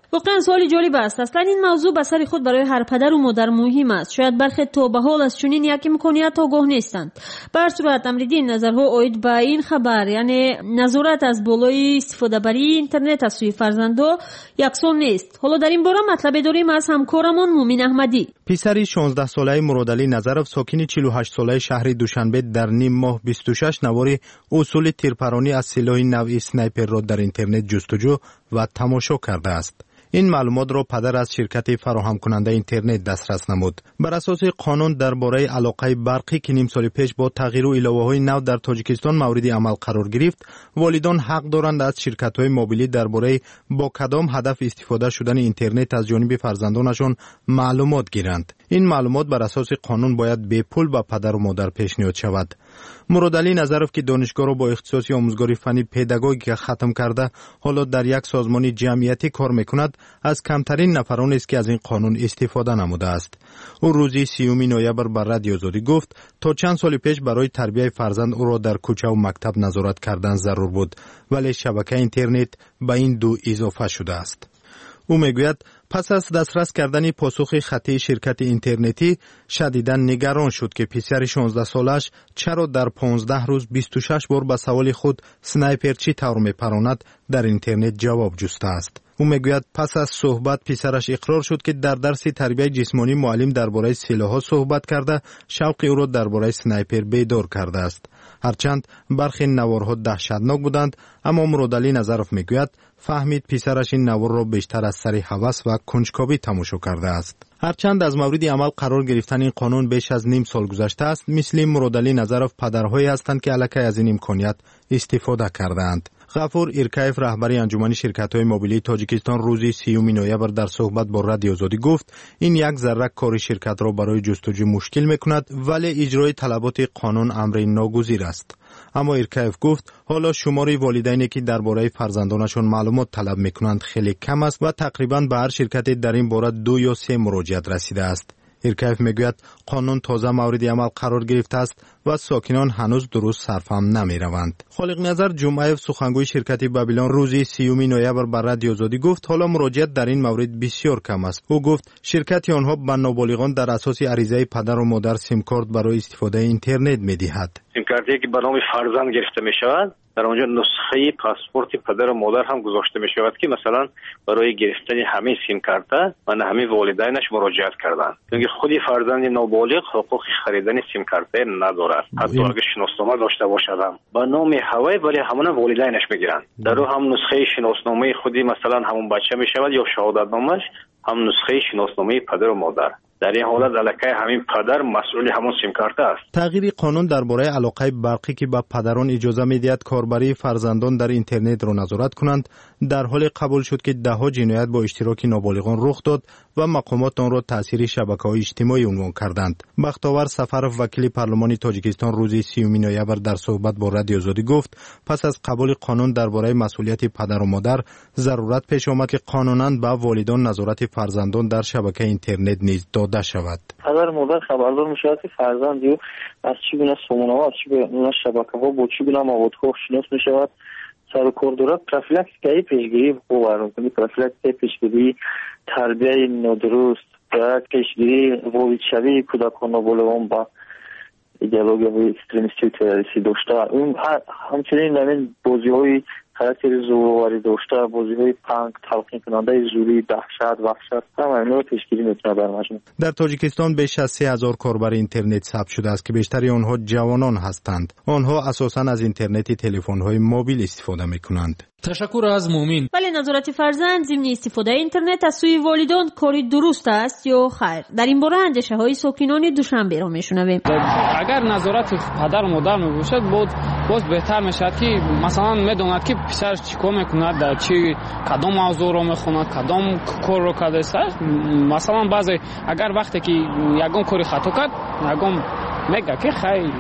واقعا سوال جالب است. اصلا این موضوع به سر خود برای هر پدر و مادر مهم است. شاید برخی تا به حال از چنین یک امکانیت آگاه نیستند. به هر صورت امریدین نظرها اوید به این خبر، یعنی نظارت از بالای استفاده بر اینترنت از سوی فرزندان یکسان نیست. حالا در این باره مطلب داریم از همکارمان مومن احمدی. پسری شانزده ساله مرادعلی نظرов ساکن چهل و هشت ساله شهر دوشنبه در نیم ماه بیست و شش نوار اصول تیرپرانی از سلاح نوع اسنایپر را در اینترنت جستجو و تماشا کرده است. این معلومات را پدر از شرکت فراهم کننده اینترنت دسترس نمود. بر اساس قانون درباره علاقه برقی که نیم سال پیش با تغییر و الهه‌های نو در تاجیکستان مورد عمل قرار گرفت، والدان حق دارند از شرکت‌های موبیلی درباره با کدام هدف استفاده شدن اینترنت از جانب فرزندانشان معلومات گیرند. این معلومات بر اساس قانون باید به پول به پدر و مادر پیشنهاد شود. مرادعلی نظرов که دانشگاه را با اختصاص آموزگاری فنی پداگوژیک ختم کرده، حالا در یک سازمان جمعیتی کار میکند، از کمترین نفران است که از این قانون استفاده نموده است. او روز سیوم نوامبر بر رادیو آزادی گفت تا چند سال پیش برای تربیت فرزند او را در کوچه و مکتب نظارت کردن ضرور بود، ولی شبکه اینترنت به این دو اضافه شده است. او میگوید پس از دسترس کردن پاسخ خطی شرکت اینترنتی شدیداً نگران شد که پسر شانزده سالش چرا در پانزده روز بیست و شش بار به سوال خود سنایپر چی طور میپراند در اینترنت جواب جسته است. او میگوید پس از صحبت پسرش اقرار شد که در درس تربیت جسمانی معلم درباره سلاح‌ها صحبت کرده، شوق او را درباره سنایپر بیدار کرده است. هرچند برخی نوارها دهشتناک بودند، اما مرادعلی نظرов میگوید فهمید پسرش این نوار را بیشتر از سر هوس و کنجکاوی تماشا کرده است. هرچند از مورد عمل قرار گرفتن این قانون بیش از نیم سال گذشته است، مثل مرادعلی نظرov پدرهایی هستند که الکی از این امکانیت استفاده کردند. غفور ایرکایف رهبر انجمن شرکت‌های موبیلی تاجیکستان روز سیوم نوامبر در صحبت با رادیو آزادی گفت این یک ذره کار شرکت را برای جستجو مشکل می‌کند، ولی اجرای طلبات قانون امر ناگزیر است. اما ایرکایف گفت حالا شمار والدینی که درباره فرزندانشان معلومات طلب می‌کنند خیلی کم است و تقریباً به هر شرکتی در این باره دو یا سه مراجعت رسیده است. ایرکایف میگوید قانون تازه مورد عمل قرار گرفته است و ساکنان هنوز درست صرفم نمیروند. خالق نظر جمعیف سخنگوی شرکت بابیلون روز سیوم نوامبر بر رادیو آزادی گفت حالا مراجعت در این مورد بسیار کم است. او گفت شرکت آنها به نابالغان در اساس عریضه پدر و مادر سیم کارت برای استفاده اینترنت میدهد. سیم کارتی که به نام فرزند گرفته می شود، در آنجا نسخه پاسپورت پدر و مادر هم گذاشته می شود که مثلا برای گرفتن همه سیم کارت من همه والدینش مراجعت کردند. چون خود فرزند نابالغ حقوق خریدن سیم کارت ندارد. حتی اگر شناسنامه داشته باشد هم به نام هوای ولی همون والدینش میگیرند. در او هم نسخه شناسنامه خودی مثلا همون بچه می شود یا شهادت نامش هم نسخه شناسنامه پدر و مادر. در این حالت علاقه همین پدر مسئول همون سیم کارت است. تغییر قانون درباره علاقه برقی که به پدران اجازه میدهد کاربری فرزندان در اینترنت را نظارت کنند، در حال قبول شد که دهها جنایت با اشتراک نابالغان رخ داد و مقامات آن را تاثیر شبکه‌های اجتماعی عنوان کردند. بختاور سفرov وکیل پارلمان تاجیکستان روز سیوم نوامبر در صحبت با رادیو آزادی گفت پس از قبول قانون درباره مسئولیت پدر و مادر ضرورت پیش آمد که قانونا به والدان نظارت فرزندان در شبکه اینترنت نیز داده شود. پدر و مادر خبردار می‌شود که فرزندی از چگونه سامانه‌ها از چگونه شبکه‌ها با چگونه موادها شناس می‌شود. سر و کار دارد پروفیلاکسیک پیشگیری خوب کنید، پروفیلاکسیک پیشگیری تربیت نادرست و پیشگیری وابستگی کودکان نابالغان با ایدئولوژی اکستریمیستی و تروریستی داشته. اون همچنین همین بازی‌های خاطر زوری داشته، بازی‌های پنگ تلقین کننده زوری، دهشت، وحشت هم اینا پیشگیری می‌کنه در مجموع. در تاجیکستان بیش از سه هزار کاربر اینترنت ثبت شده است که بیشتر آنها جوانان هستند. آنها اساساً از اینترنت تلفن‌های موبیل استفاده می‌کنند. تشکر از مومن. ولی نظارت فرزند ضمن استفاده اینترنت از سوی والدان کاری درست است یا خیر؟ در این باره اندیشه‌های ساکنان دوشنبه را می‌شنویم. اگر نظارت پدر و مادر می‌باشد بود باز بهتر می‌شد که مثلا می‌داند که پسرش چیکار می‌کند، در چی کدام موضوع رو می‌خواند، کدام کار رو کرده است. مثلا بعضی اگر وقتی که یگان کاری خطا کرد یگان میگه که خیر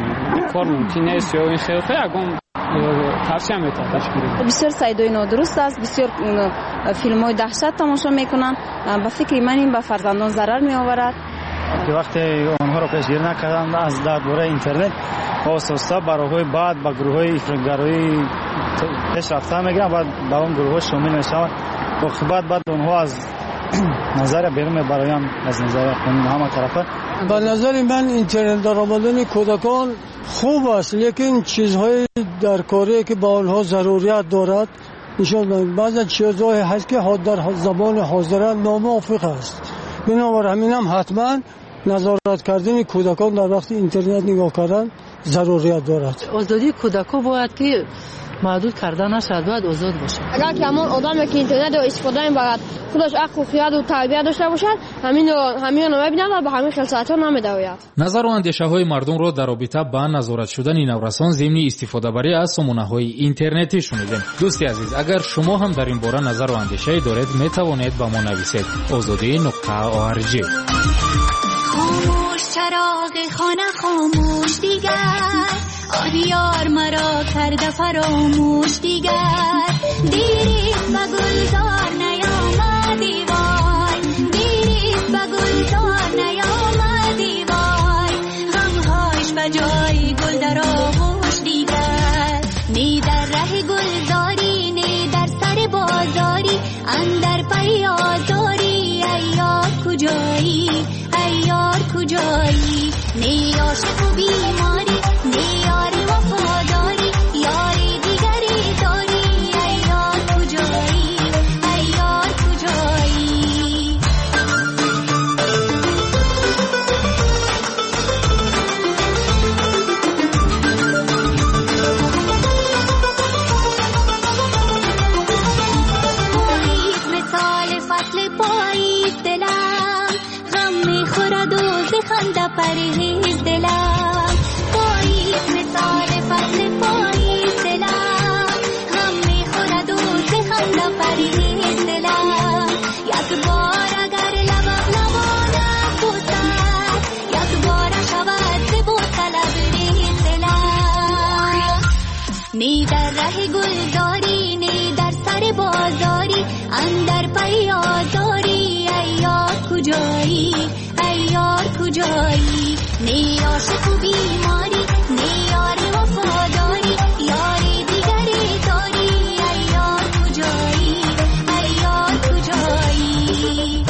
کار ممکن است یا این خیر خیر یگان ترسیم میتونه. بسیار سایدای نادرست است، بسیار فیلم‌های دهشت تماشا میکنن. به فکر من این به فرزندان ضرر میآورد. که وقتی آنها را پیشگیری نکردند از درباره اینترنت آساسا برای بعد با گروه‌های افراط‌گرایی پیش رفته میگیرن، بعد با اون گروه شامل میشوند عقوبت بعد اونها از نظر بیرون برایم از نظر قانون همه طرفه. به نظر من اینترنت درآمدن کودکان خوب است، لیکن چیزهای در کاری که با آنها ضروریات دارد نشان بعضی چیزهای هست که در زبان حاضره ناموافق است. بنابراین همین هم حتما نظارت کردن کودکان در وقت اینترنت نگاه کردن ضروریات دارد. آزادی کودکان باید که محدود کرده نشد، باید آزاد باشه. اگر که همون آدمی که اینترنت رو استفاده می‌برد خودش عقل و خرد و تربیت داشته باشد، همین همین رو نمی‌بیند و به همین خلساعت‌ها نمی‌دوید. نظر و اندیشه‌های مردم را در رابطه با نظارت شدن نورسان ضمن استفاده بری از سامانه‌های اینترنتی شنیدیم. دوستی عزیز، اگر شما هم در این باره نظر و اندیشه‌ای دارید می‌توانید با ما نویسید. آزادی نقطه او آر جی. خاموش چراغ خانه خاموش دیگر، آریار مرا کرده فراموش دیگر، دیریست به گلزار نیامدی وای، دیریست به گلزار نیامدی وای، غمهاش به جای گل در آغوش دیگر، نی در ره گلزاری نی در سر بازاری، اندر پی آزاری ای یار کجایی، ای یار کجایی، نی عاشق و بیماری نی یاری وفاداری، یاری دیگری داری ای یار کجایی، ای یار کجایی. پاییز مثال فصل پاییز دلم، غم میخورد و ز خنده پرهیز دلم، پاییز مثال فصل پاییز دلم، غم میخورد و ز خنده پرهیز دلم، یک بار اگر لبم لبانم بوسد، یک بار شود ز بوسه لبریز دلم، نی در ره گلزاری نی در سر بازاری، اندر پی آزاری ای یار کجایی، ای یار کجایی، نی عاشق و بیماری نی یاری وفاداری، یاری دیگری داری ای یار کجایی، ای یار کجایی.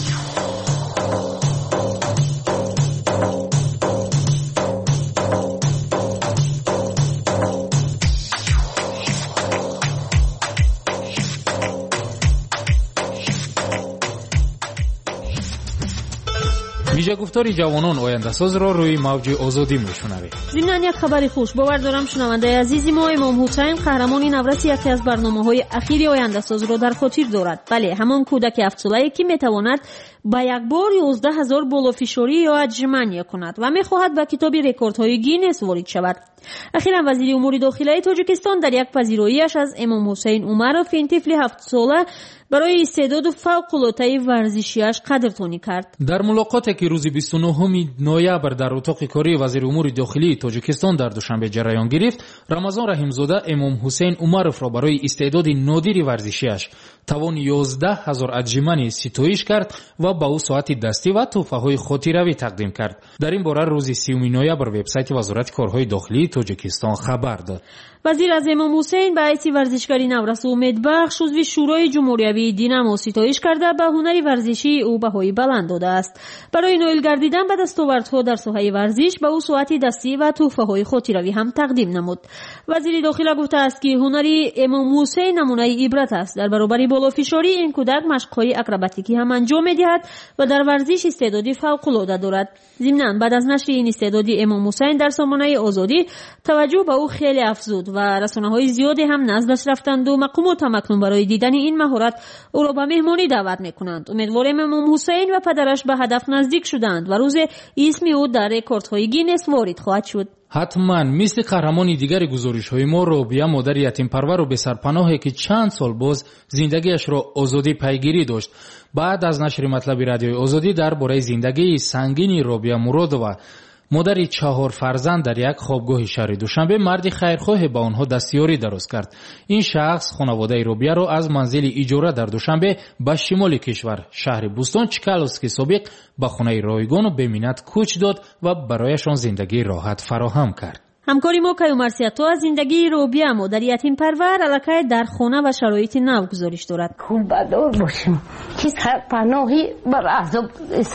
ویژه گفتاری جوانان آینده ساز را روی موج آزادی میشنوید. ضمن یک خبر خوش باور دارم شنونده عزیزی ما امام حسین قهرمان نورس یکی از برنامه‌های اخیر آینده ساز را در خاطر دارد. بله، همان کودک افسوده که میتواند با یک بار یازده هزار بالافشاری یا اجمنی کند و میخواهد به کتاب رکوردهای گینس وارد شود. اخیرا وزیر امور داخلی تاجیکستان در یک پذیراییش از امام حسین عمروف این طفل هفت ساله برای استعداد فوق‌العاده ورزشیش قدردانی کرد. در ملاقاتی که روز بیست و نهم نوامبر در اتاق کاری وزیر امور داخلی تاجیکستان در دوشنبه جریان گرفت، رمضان رحیمزاده امام حسین عمروف را برای استعداد نادر ورزشیش توان یازده هزار اجمنی ستایش کرد و با او ساعت دستی و تحفه‌های خاطره‌ای تقدیم کرد. در این باره روز سیوم نوامبر وبسایت وزارت کارهای داخلی تاجیکستان خبر داد. وزیر از امام حسین به حیث ورزشکاری نورس امیدبخش عضو شورای جمهوری دینمو ستایش کرده به هنر ورزشی او بهای بلند داده است. برای نایل گردیدن به دستاوردها در ساحه ورزش به او ساعت دستی و تحفه‌های خاطره‌ای هم تقدیم نمود. وزیر داخلی گفته است که هنر امام حسین نمونه عبرت است. در برابر بالافشاری این کودک مشق‌های اکروباتیکی هم انجام می‌دهد و در ورزش استعدادی فوق‌العاده دارد. ضمناً بعد از نشر این استعدادی امام حسین در سامانه آزادی توجه به او خیلی افزود و رسانه‌های زیادی هم نزدش رفتند و مقامات هم برای دیدن این مهارت او را به مهمانی دعوت می‌کنند. امیدواریم امام حسین و پدرش به هدف نزدیک شدند و روز اسم او در رکوردهای گینس وارد خواهد شد. حتما مثل قهرمانی دیگر گزارش‌های ما رابعه مادر یتیم پرور و به سرپناهی که چند سال باز زندگیش را آزادی پیگیری داشت. بعد از نشر مطلب رادیوی آزادی درباره زندگی سنگین رابعه مرادова مادر چهار فرزند در یک خوابگاه شهر دوشنبه مرد خیرخواه با آنها دستیاری درست کرد. این شخص خانواده رابعه را از منزل اجاره در دوشنبه به شمال کشور شهر بوستان چکالوسکی سابق به خانه رایگان و به منت کوچ داد و برایشان زندگی راحت فراهم کرد. همکاری ما کیومرثیتو از زندگی روبیه مادر یتیم پرور علاقه در خانه و شرایط نو گزارش دارد. خوب بدار باشیم که سرپناهی بر عذاب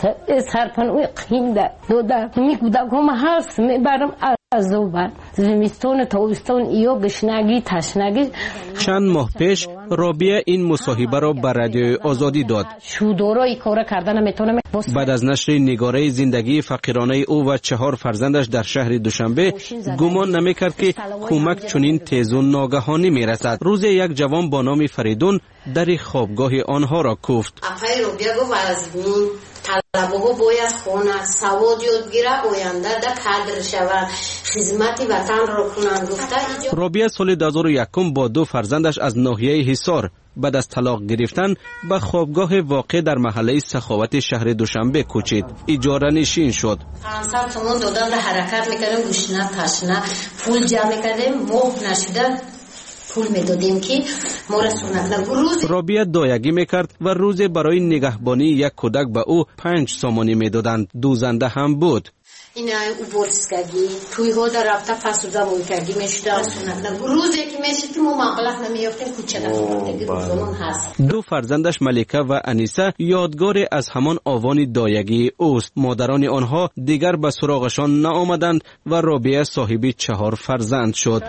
سرپناهی قیم داده می کودکان هست میبرم عذاب زمستان تابستان یا گشنگی تشنگی. چند ماه پیش رابیه این مصاحبه را بر رادیو آزادی داد. شودورای کار کردن نمیتونم. بعد از نشر نگاره زندگی فقیرانه او و چهار فرزندش در شهر دوشنبه گمان نمیکرد که کمک چنین تیز و ناگهانی میرسد. روز یک جوان با نام فریدون در خوابگاه آنها را کوفت. اپای رابیه گفت از این طلبه‌ها باید خونه سواد یاد گیره آینده در کادر شود خدمت وطن را کنند گفته. رابیه سال دو هزار و یک با دو فرزندش از ناحیه حصار بعد از طلاق گرفتن به خوابگاه واقع در محله سخاوت شهر دوشنبه کوچید. اجاره نشین شد. پانصد تومان دادن در حرکت میکردیم گوشنه تشنه پول جمع میکردیم ماه نشده پول میدادیم که ما را سنت نگو. رابیه دایگی میکرد و روز برای نگهبانی یک کودک به او پنج سامانی میدادند. دوزنده هم بود. این او بورسکگی توی ها در رفته فسوده بایکگی میشده سنت نگو. روزی که میشد که ما مغلق نمیافتیم کوچه نفرماندگی روزمون هست. دو فرزندش ملیکه و انیسه یادگار از همان آوان دایگی اوست. مادران آنها دیگر به سراغشان نآمدند و رابیه صاحب چهار فرزند شد.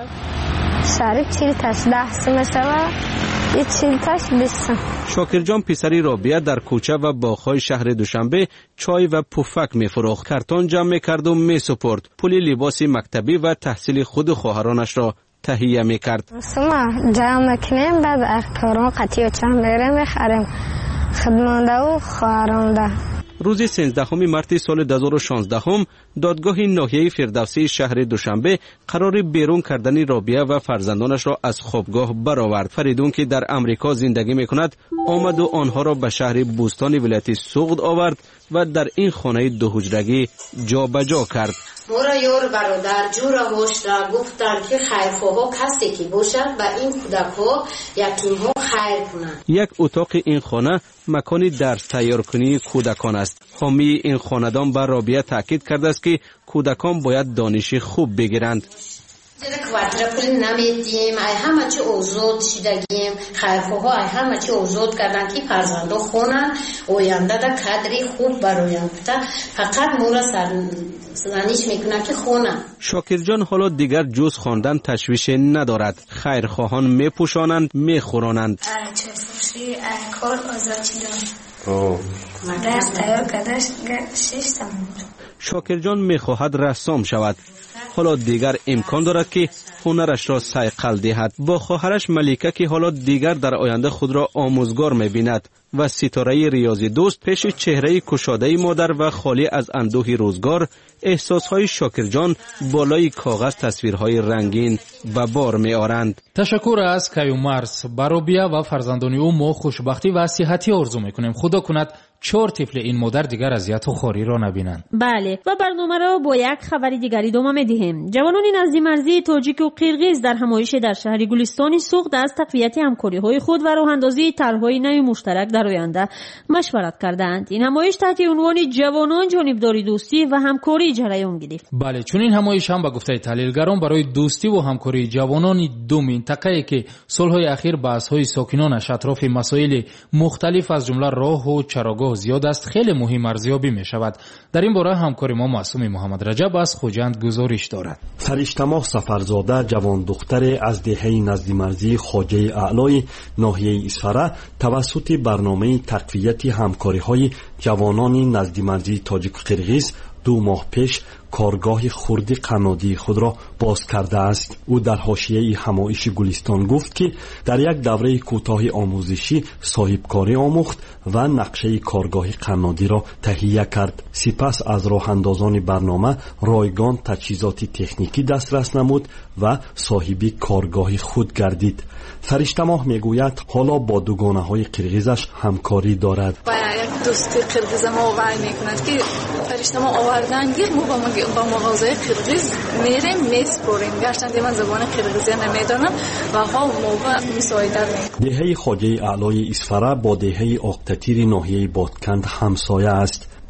شریک چیل تاش ده سمه شوه یه چیل تاش بیست. شاکرجان پسری رابیه در کوچه و باغ‌های شهر دوشنبه چای و پفک می‌فروخت. کارتون جمع می‌کرد و می‌سپرد. پول لباس مکتبی و تحصیل خود و خواهرانش را تهیه می‌کرد. ما جمع کنیم بعد اخکاران قطعی چند بریم می‌خریم خدمانده و خواهرانده. روز سیزدهم مارس سال دو هزار و شانزده دادگاه ناحیه فردوسی شهر دوشنبه قرار بیرون کردن رابیه و فرزندانش را از خوابگاه برآورد. فریدون که در امریکا زندگی میکند آمد و آنها را به شهر بوستان ولایت سوغد آورد و در این خانه دو حجرگی جا بجا کرد. مورا یور برادر جورا هوش را گفتن که خیرخواه کسی که باشد و این کودک ها یتیم ها خیر کنند. یک اتاق این خانه مکانی درس تیار کنی کودکان است. حامی این خاندان بر رابیه تاکید کرده است که کودکان باید دانش خوب بگیرند. زیر کوارتر پول نمیدیم ای همه چی آزاد شدگیم خیرخواه ای همه چی آزاد کردن که فرزندا خونن آینده در کادری خوب برایم فقط مورا سرزنش میکنن که خونن. شاکرجان حالا دیگر جز خواندن تشویش ندارد. خیرخواهان میپوشانند میخورانند. چه فروشی کار آزاد شدن درس تیار کردش شش تمام. شاکرجان میخواهد رسام شود. حالا دیگر امکان دارد که هنرش را صیقل دهد. با خواهرش ملیکه که حالا دیگر در آینده خود را آموزگار می‌بیند و ستاره ریاضی دوست پیش چهره کشاده مادر و خالی از اندوه روزگار احساسهای شاکرجان بالای کاغذ تصویرهای رنگین به بار می‌آورند. تشکر از کیومرث. برابیه و فرزندان او ما خوشبختی و صحتی آرزو می‌کنیم. خدا کند چهار طفل این مادر دیگر اذیت و خواری را نبینند. بله و برنامه را با یک خبری دیگری ادامه می‌دهیم. جوانان نزدی مرزی تاجیک و قرقیز در همایش در شهر گلستان سوغد از تقویت همکاری‌های خود و راه‌اندازی طرح‌های نو مشترک در آینده مشورت کردند. این همایش تحت عنوان جوانان جانبداری دوستی و همکاری جریان گرفت. بله چون این همایش هم به گفته تحلیلگران برای دوستی و همکاری جوانان دو منطقه‌ای که سال‌های اخیر بحث‌های ساکنانش اطراف مسائل مختلف از جمله راه و چراگاه زیاد است خیلی مهم ارزیابی می شود. در این باره همکار ما معصوم محمد رجب از خوجند گزارش دارد. فرشتماه سفرزاده جوان دختر از دهه نزدی مرزی خواجه اعلای ناحیه اسفره توسط برنامه تقویت همکاری های جوانان نزدی مرزی تاجیک و قرقیز دو ماه پیش کارگاه خرد قنادی خود را باز کرده است. او در حاشیه همایش گلستان گفت که در یک دوره کوتاه آموزشی صاحبکاری آموخت و نقشه کارگاه قنادی را تهیه کرد. سپس از راه اندازان برنامه رایگان تجهیزات تکنیکی دسترس نمود و صاحب کارگاه خود گردید. فرشتماه میگوید حالا با دوگانه های قرقیزش همکاری دارد. با یک دوستی قرقیز ما وعی میکند که فرشتماه آوردن گیر ما با مغازه قرقیز میریم میسپریم گرچند من زبان قرقیزی نمیدانم و ها موقع مساعده میکنم. دهه خواجه اعلای اسفره با دهه آقتتیر ناحیه بادکند همسایه است.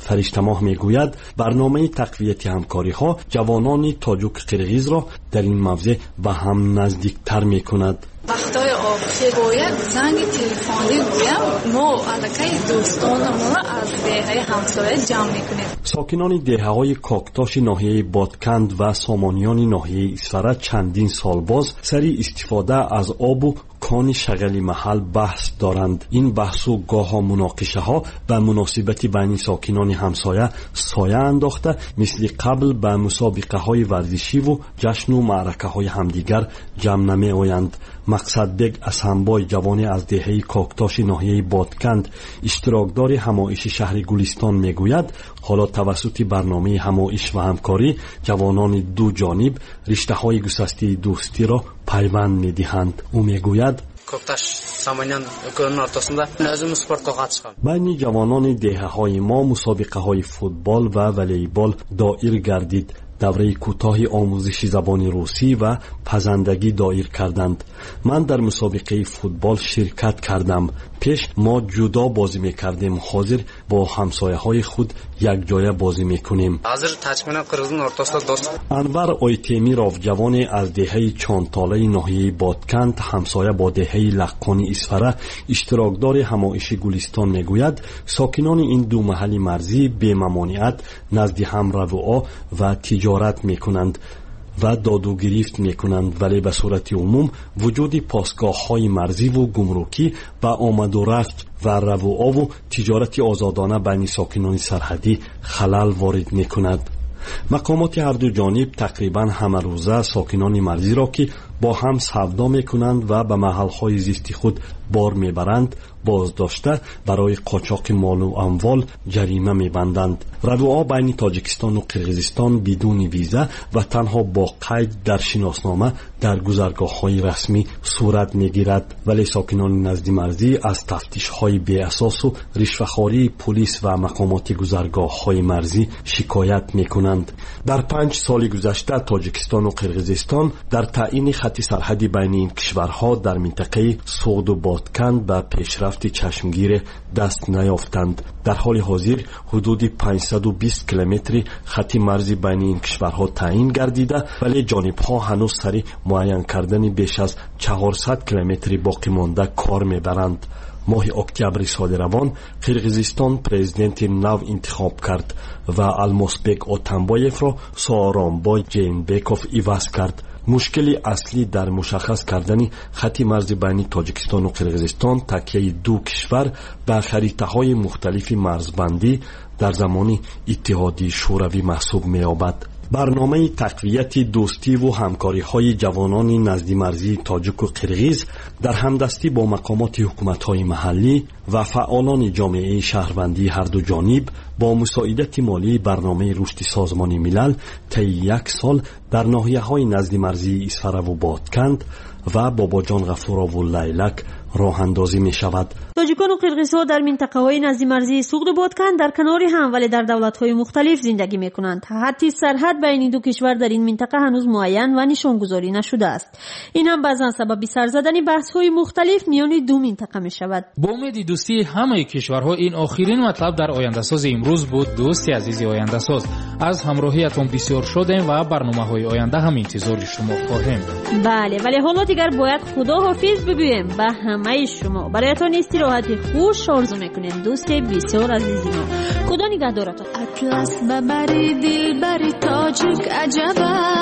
فرشتماه میگوید برنامه تقویت همکاری ها جوانان تاجیک قرغیز را در این موضوع به هم نزدیکتر میکند. وقتای آخر باید زنگ تلفنی گویم ما علاقه دوستانمون را از دهه همسایه جمع میکنیم. ساکنان دهه های کاکتاش ناحیه بادکند و سامانیان ناحیه اسفره چندین سال باز سری استفاده از آب و کان شغلی محل بحث دارند. این بحث و گاه مناقشه ها به مناسبت بین ساکنان همسایه سایه انداخته مثل قبل به مسابقه های ورزشی و جشن و معرکه های همدیگر جمع نمی آیند. مقصد بگ اسحنبای جوان از دهه کاکتاش ناحیه بادکند اشتراکدار همایش شهر گلستان میگوید حالا توسط برنامه همایش و همکاری جوانان دو جانب رشته های گسسته دوستی را پیوند میدهند. او میگوید کوکتاش سامانیان گرن ортасында өзім спортқа қатысқам. بین جوانان دهه های ما مسابقه های فوتبال و والیبال دایر گردید. دوره کوتاه آموزش زبان روسی و پزندگی دایر کردند. من در مسابقه فوتبال شرکت کردم. پیش ما جدا بازی میکردیم، حاضر با همسایه های خود یک جایه بازی میکنیم. حاضر تچمینم قرغیزن ортасында دوست. انور آیتمیرов جوان از دهه چانتاله ناحیه بادکند همسایه با دهه لقانی اسفره اشتراکدار همایش گلستان میگوید ساکنان این دو محل مرزی بی ممانعت نزد هم رفوعا و تجارت میکنند و داد و گرفت میکنند، ولی به صورت عموم وجود پاسگاه های مرزی و گمرکی و آمد و رفت و رفوعا و تجارت آزادانه بین ساکنان سرحدی خلل وارد میکند. مقامات هر دو جانب تقریبا همه روزه ساکنان مرزی را که با هم سودا میکنند و به محلهای زیستی خود بار میبرند بازداشته برای قاچاق مال و اموال جریمه میبندند. رفوعا بین تاجیکستان و قرغیزستان بدون ویزا و تنها با قید در شناسنامه در گذرگاه های رسمی صورت میگیرد، ولی ساکنان نزد مرزی از تفتیش های بی اساس و رشوه‌خواری پلیس و مقامات گذرگاه های مرزی شکایت میکنند. در پنج سال گذشته تاجیکستان و قرغیزستان در تعیین خط سرحدی بین این کشورها در منطقه سوغد و بادکند به پیشرفت چشمگیر دست نیافتند. در حال حاضر حدود پانصد و بیست کیلومتر خط مرزی بین این کشورها تعیین گردیده، ولی جانبها هنوز سر معین کردن بیش از چهارصد کیلومتر باقی مانده کار میبرند. ماه اکتبر سال روان قرغیزستان پرزیدنت نو انتخاب کرد و الماسبک اتنبایف را سارانبای جینبکوف عوض کرد. مشکل اصلی در مشخص کردن خط مرزی بین تاجیکستان و قرغیزستان تکیه دو کشور به خریطه های مختلف مرزبندی در زمان اتحادیه شوروی محسوب می‌یابد. برنامه تقویت دوستی و همکاری های جوانان نزد مرزی تاجیک و قرغیز در همدستی با مقامات حکومت های محلی و فعالان جامعه شهروندی هر دو جانب با مساعدت مالی برنامه رشد سازمان ملل طی یک سال در ناحیه های نزد مرزی اسفره و بادکند و باباجان غفورا و لیلک راه اندازی می شود. تاجیکان و قرغیزها در منطقه های نزد مرزی سوغد و بادکند در کنار هم ولی در دولت های مختلف زندگی می کنند. حتی سرحد بین این دو کشور در این منطقه هنوز معین و نشانگذاری نشده است. این هم بعضا سبب سر زدن بحث های مختلف میان دو منطقه می شود. با امید دوستی همه کشورها این آخرین مطلب در آینده ساز امروز بود. دوستی عزیز آینده ساز، از همراهیتون بسیار شدیم و برنامه های آینده هم انتظار شما خواهیم. بله، ولی حالا دیگر باید خداحافظ بگوییم به همه شما. برایتان استراحت خوش آرزو میکنیم دوست بسیار عزیز ما. خدا نگهدارتون. اطلس ببری دل بری تاجیک عجب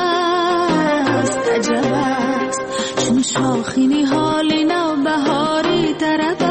است عجب است چون شاخینی حال نو بهاری طرب